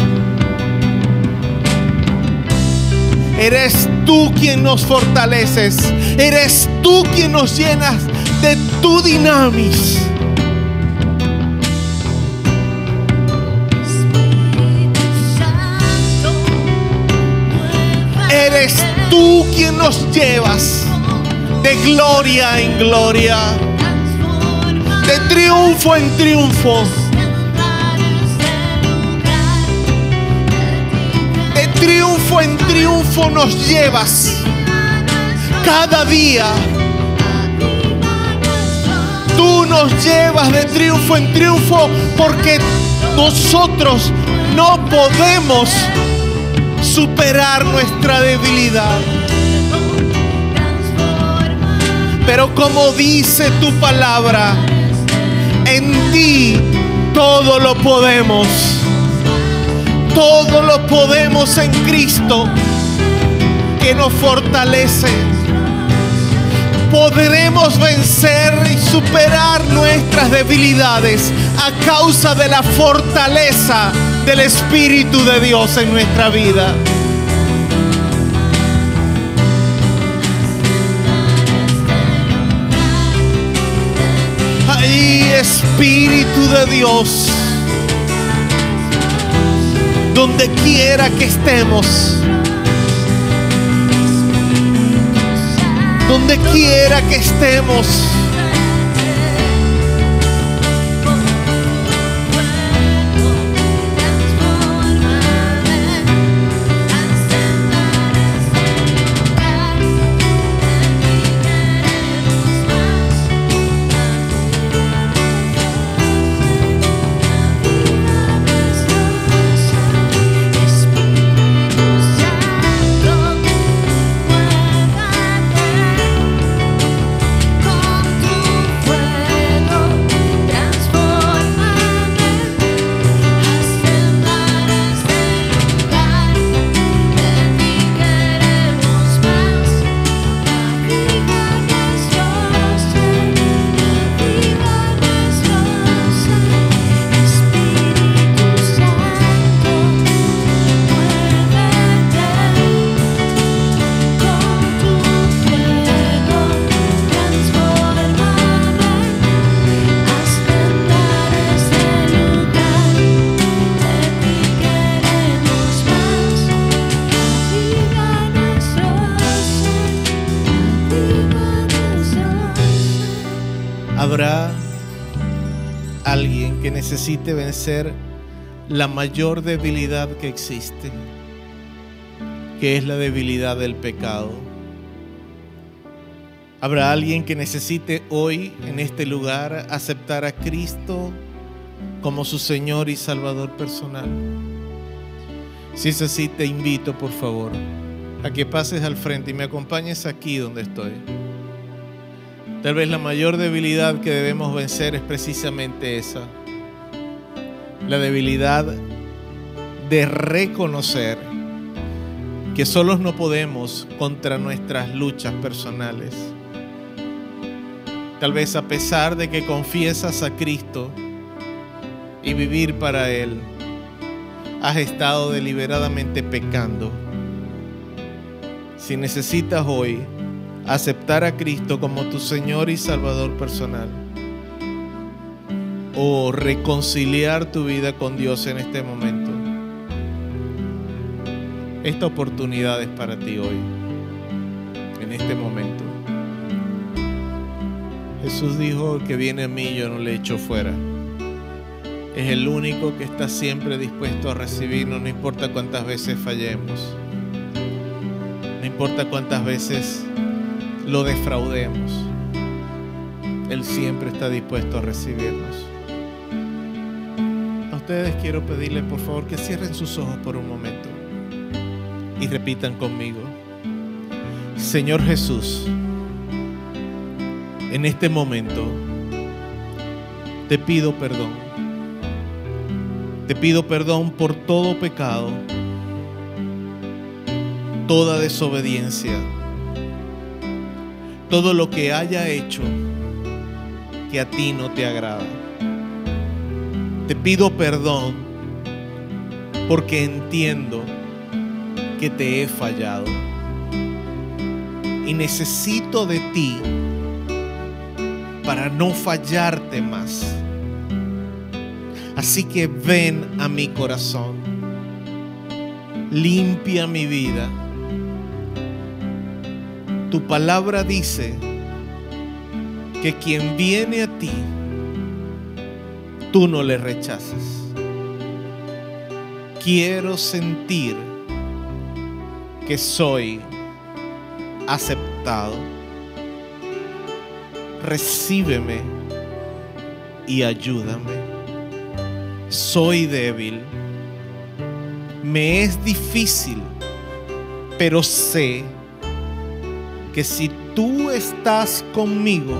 Eres tú quien nos fortaleces. Eres tú quien nos llenas de tu dinamis. Eres tú quien nos llevas de gloria en gloria, de triunfo en triunfo. Triunfo en triunfo nos llevas cada día. Tú nos llevas de triunfo en triunfo, porque nosotros no podemos superar nuestra debilidad. Pero como dice tu palabra, en ti todo lo podemos. Todo lo podemos en Cristo, que nos fortalece. Podremos vencer y superar nuestras debilidades a causa de la fortaleza del Espíritu de Dios en nuestra vida. Ay, Espíritu de Dios, donde quiera que estemos, donde quiera que estemos, habrá alguien que necesite vencer la mayor debilidad que existe, que es la debilidad del pecado. Habrá alguien que necesite hoy en este lugar aceptar a Cristo como su Señor y Salvador personal. Si es así, te invito, por favor, a que pases al frente y me acompañes aquí donde estoy. Tal vez la mayor debilidad que debemos vencer es precisamente esa: la debilidad de reconocer que solos no podemos contra nuestras luchas personales. Tal vez a pesar de que confiesas a Cristo y vivir para Él, has estado deliberadamente pecando. Si necesitas hoy aceptar a Cristo como tu Señor y Salvador personal, o reconciliar tu vida con Dios en este momento, esta oportunidad es para ti hoy, en este momento. Jesús dijo: el que viene a mí yo no le echo fuera. Es el único que está siempre dispuesto a recibirnos, no importa cuántas veces fallemos, no importa cuántas veces lo defraudemos, Él siempre está dispuesto a recibirnos. A ustedes quiero pedirles por favor que cierren sus ojos por un momento y repitan conmigo: Señor Jesús, en este momento te pido perdón. Te pido perdón por todo pecado, toda desobediencia, todo lo que haya hecho que a ti no te agrada. Te pido perdón porque entiendo que te he fallado y necesito de ti para no fallarte más. Así que ven a mi corazón, limpia mi vida. Tu palabra dice que quien viene a ti, tú no le rechazas. Quiero sentir que soy aceptado. Recíbeme y ayúdame. Soy débil, me es difícil, pero sé que si tú estás conmigo,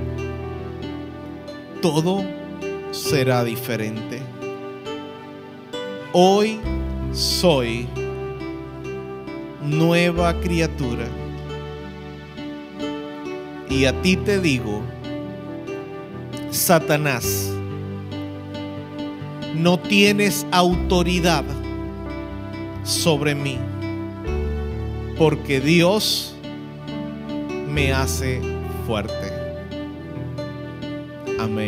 todo será diferente. Hoy soy nueva criatura y a ti te digo: Satanás, no tienes autoridad sobre mí, porque Dios me hace fuerte. Amén.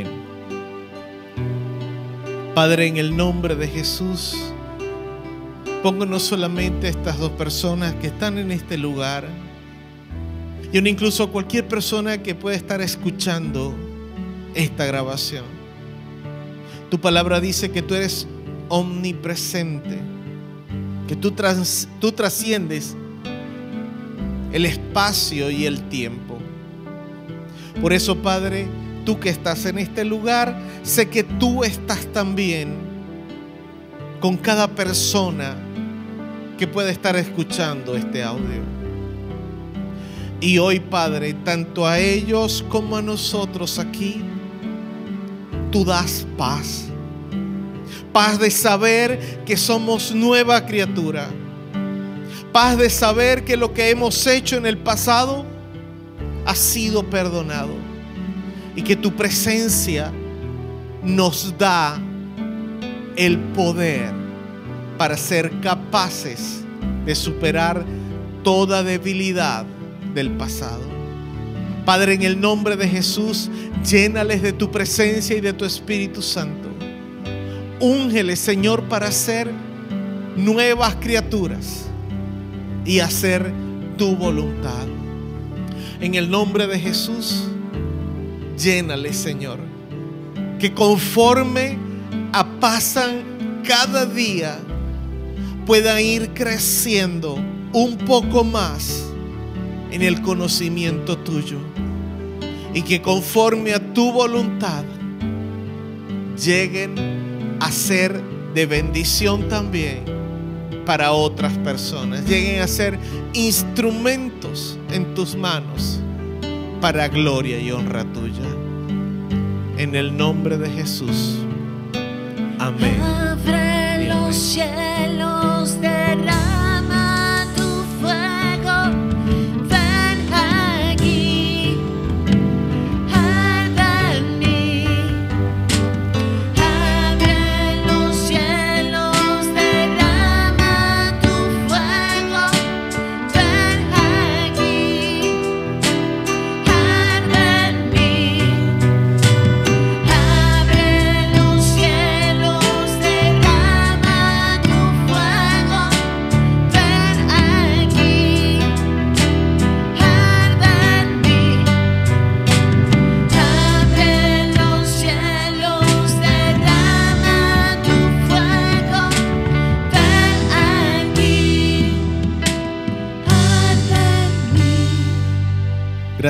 Padre, en el nombre de Jesús, pongo no solamente a estas dos personas que están en este lugar, y incluso a cualquier persona que pueda estar escuchando esta grabación. Tu palabra dice que tú eres omnipresente, que tú, trans, tú trasciendes el espacio y el tiempo. Por eso, Padre, tú que estás en este lugar, sé que tú estás también con cada persona que puede estar escuchando este audio. Y hoy, Padre, tanto a ellos como a nosotros aquí, tú das paz. Paz de saber que somos nueva criatura. Paz de saber que lo que hemos hecho en el pasado ha sido perdonado. Y que tu presencia nos da el poder para ser capaces de superar toda debilidad del pasado. Padre, en el nombre de Jesús, llénales de tu presencia y de tu Espíritu Santo. Úngeles, Señor, para ser nuevas criaturas y hacer tu voluntad. En el nombre de Jesús, llénales, Señor, que conforme a pasan cada día puedan ir creciendo un poco más en el conocimiento tuyo, y que conforme a tu voluntad lleguen a ser de bendición también para otras personas, lleguen a ser instrumentos en tus manos para gloria y honra tuya. En el nombre de Jesús. Amén. Abre los cielos, derrama tu fuego. Ven aquí, arde en mí. Abre los cielos, derrama tu fuego. Ven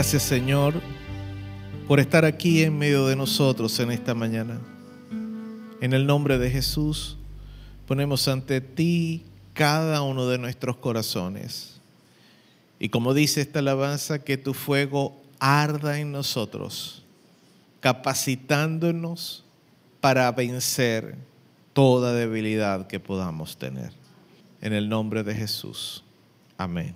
Gracias, Señor, por estar aquí en medio de nosotros en esta mañana. En el nombre de Jesús, ponemos ante ti cada uno de nuestros corazones. Y como dice esta alabanza, que tu fuego arda en nosotros, capacitándonos para vencer toda debilidad que podamos tener. En el nombre de Jesús. Amén.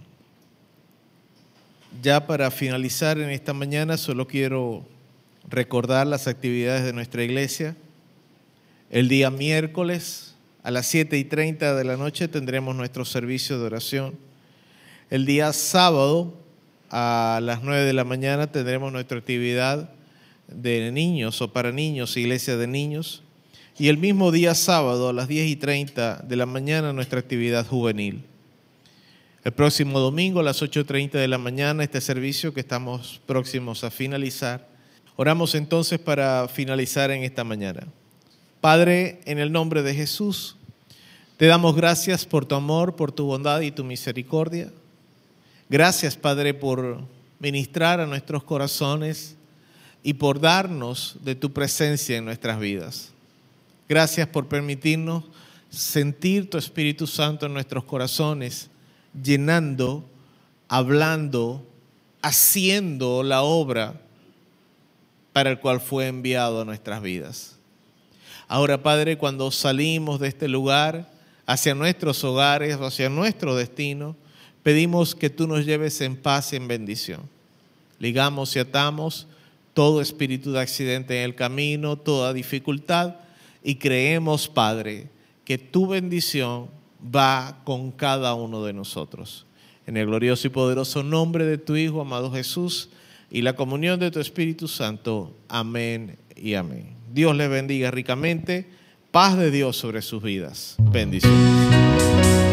Ya para finalizar en esta mañana, solo quiero recordar las actividades de nuestra iglesia. El día miércoles a las siete y treinta de la noche tendremos nuestro servicio de oración. El día sábado a las nueve de la mañana tendremos nuestra actividad de niños o para niños, iglesia de niños. Y el mismo día sábado a las diez y treinta de la mañana nuestra actividad juvenil. El próximo domingo a las ocho y treinta de la mañana este servicio que estamos próximos a finalizar. Oramos entonces para finalizar en esta mañana. Padre, en el nombre de Jesús, te damos gracias por tu amor, por tu bondad y tu misericordia. Gracias, Padre, por ministrar a nuestros corazones y por darnos de tu presencia en nuestras vidas. Gracias por permitirnos sentir tu Espíritu Santo en nuestros corazones, llenando, hablando, haciendo la obra para el cual fue enviado a nuestras vidas. Ahora, Padre, cuando salimos de este lugar hacia nuestros hogares, hacia nuestro destino, pedimos que tú nos lleves en paz y en bendición. Ligamos y atamos todo espíritu de accidente en el camino, toda dificultad, y creemos, Padre, que tu bendición va con cada uno de nosotros. En el glorioso y poderoso nombre de tu Hijo, amado Jesús, y la comunión de tu Espíritu Santo. Amén y amén. Dios les bendiga ricamente. Paz de Dios sobre sus vidas. Bendiciones.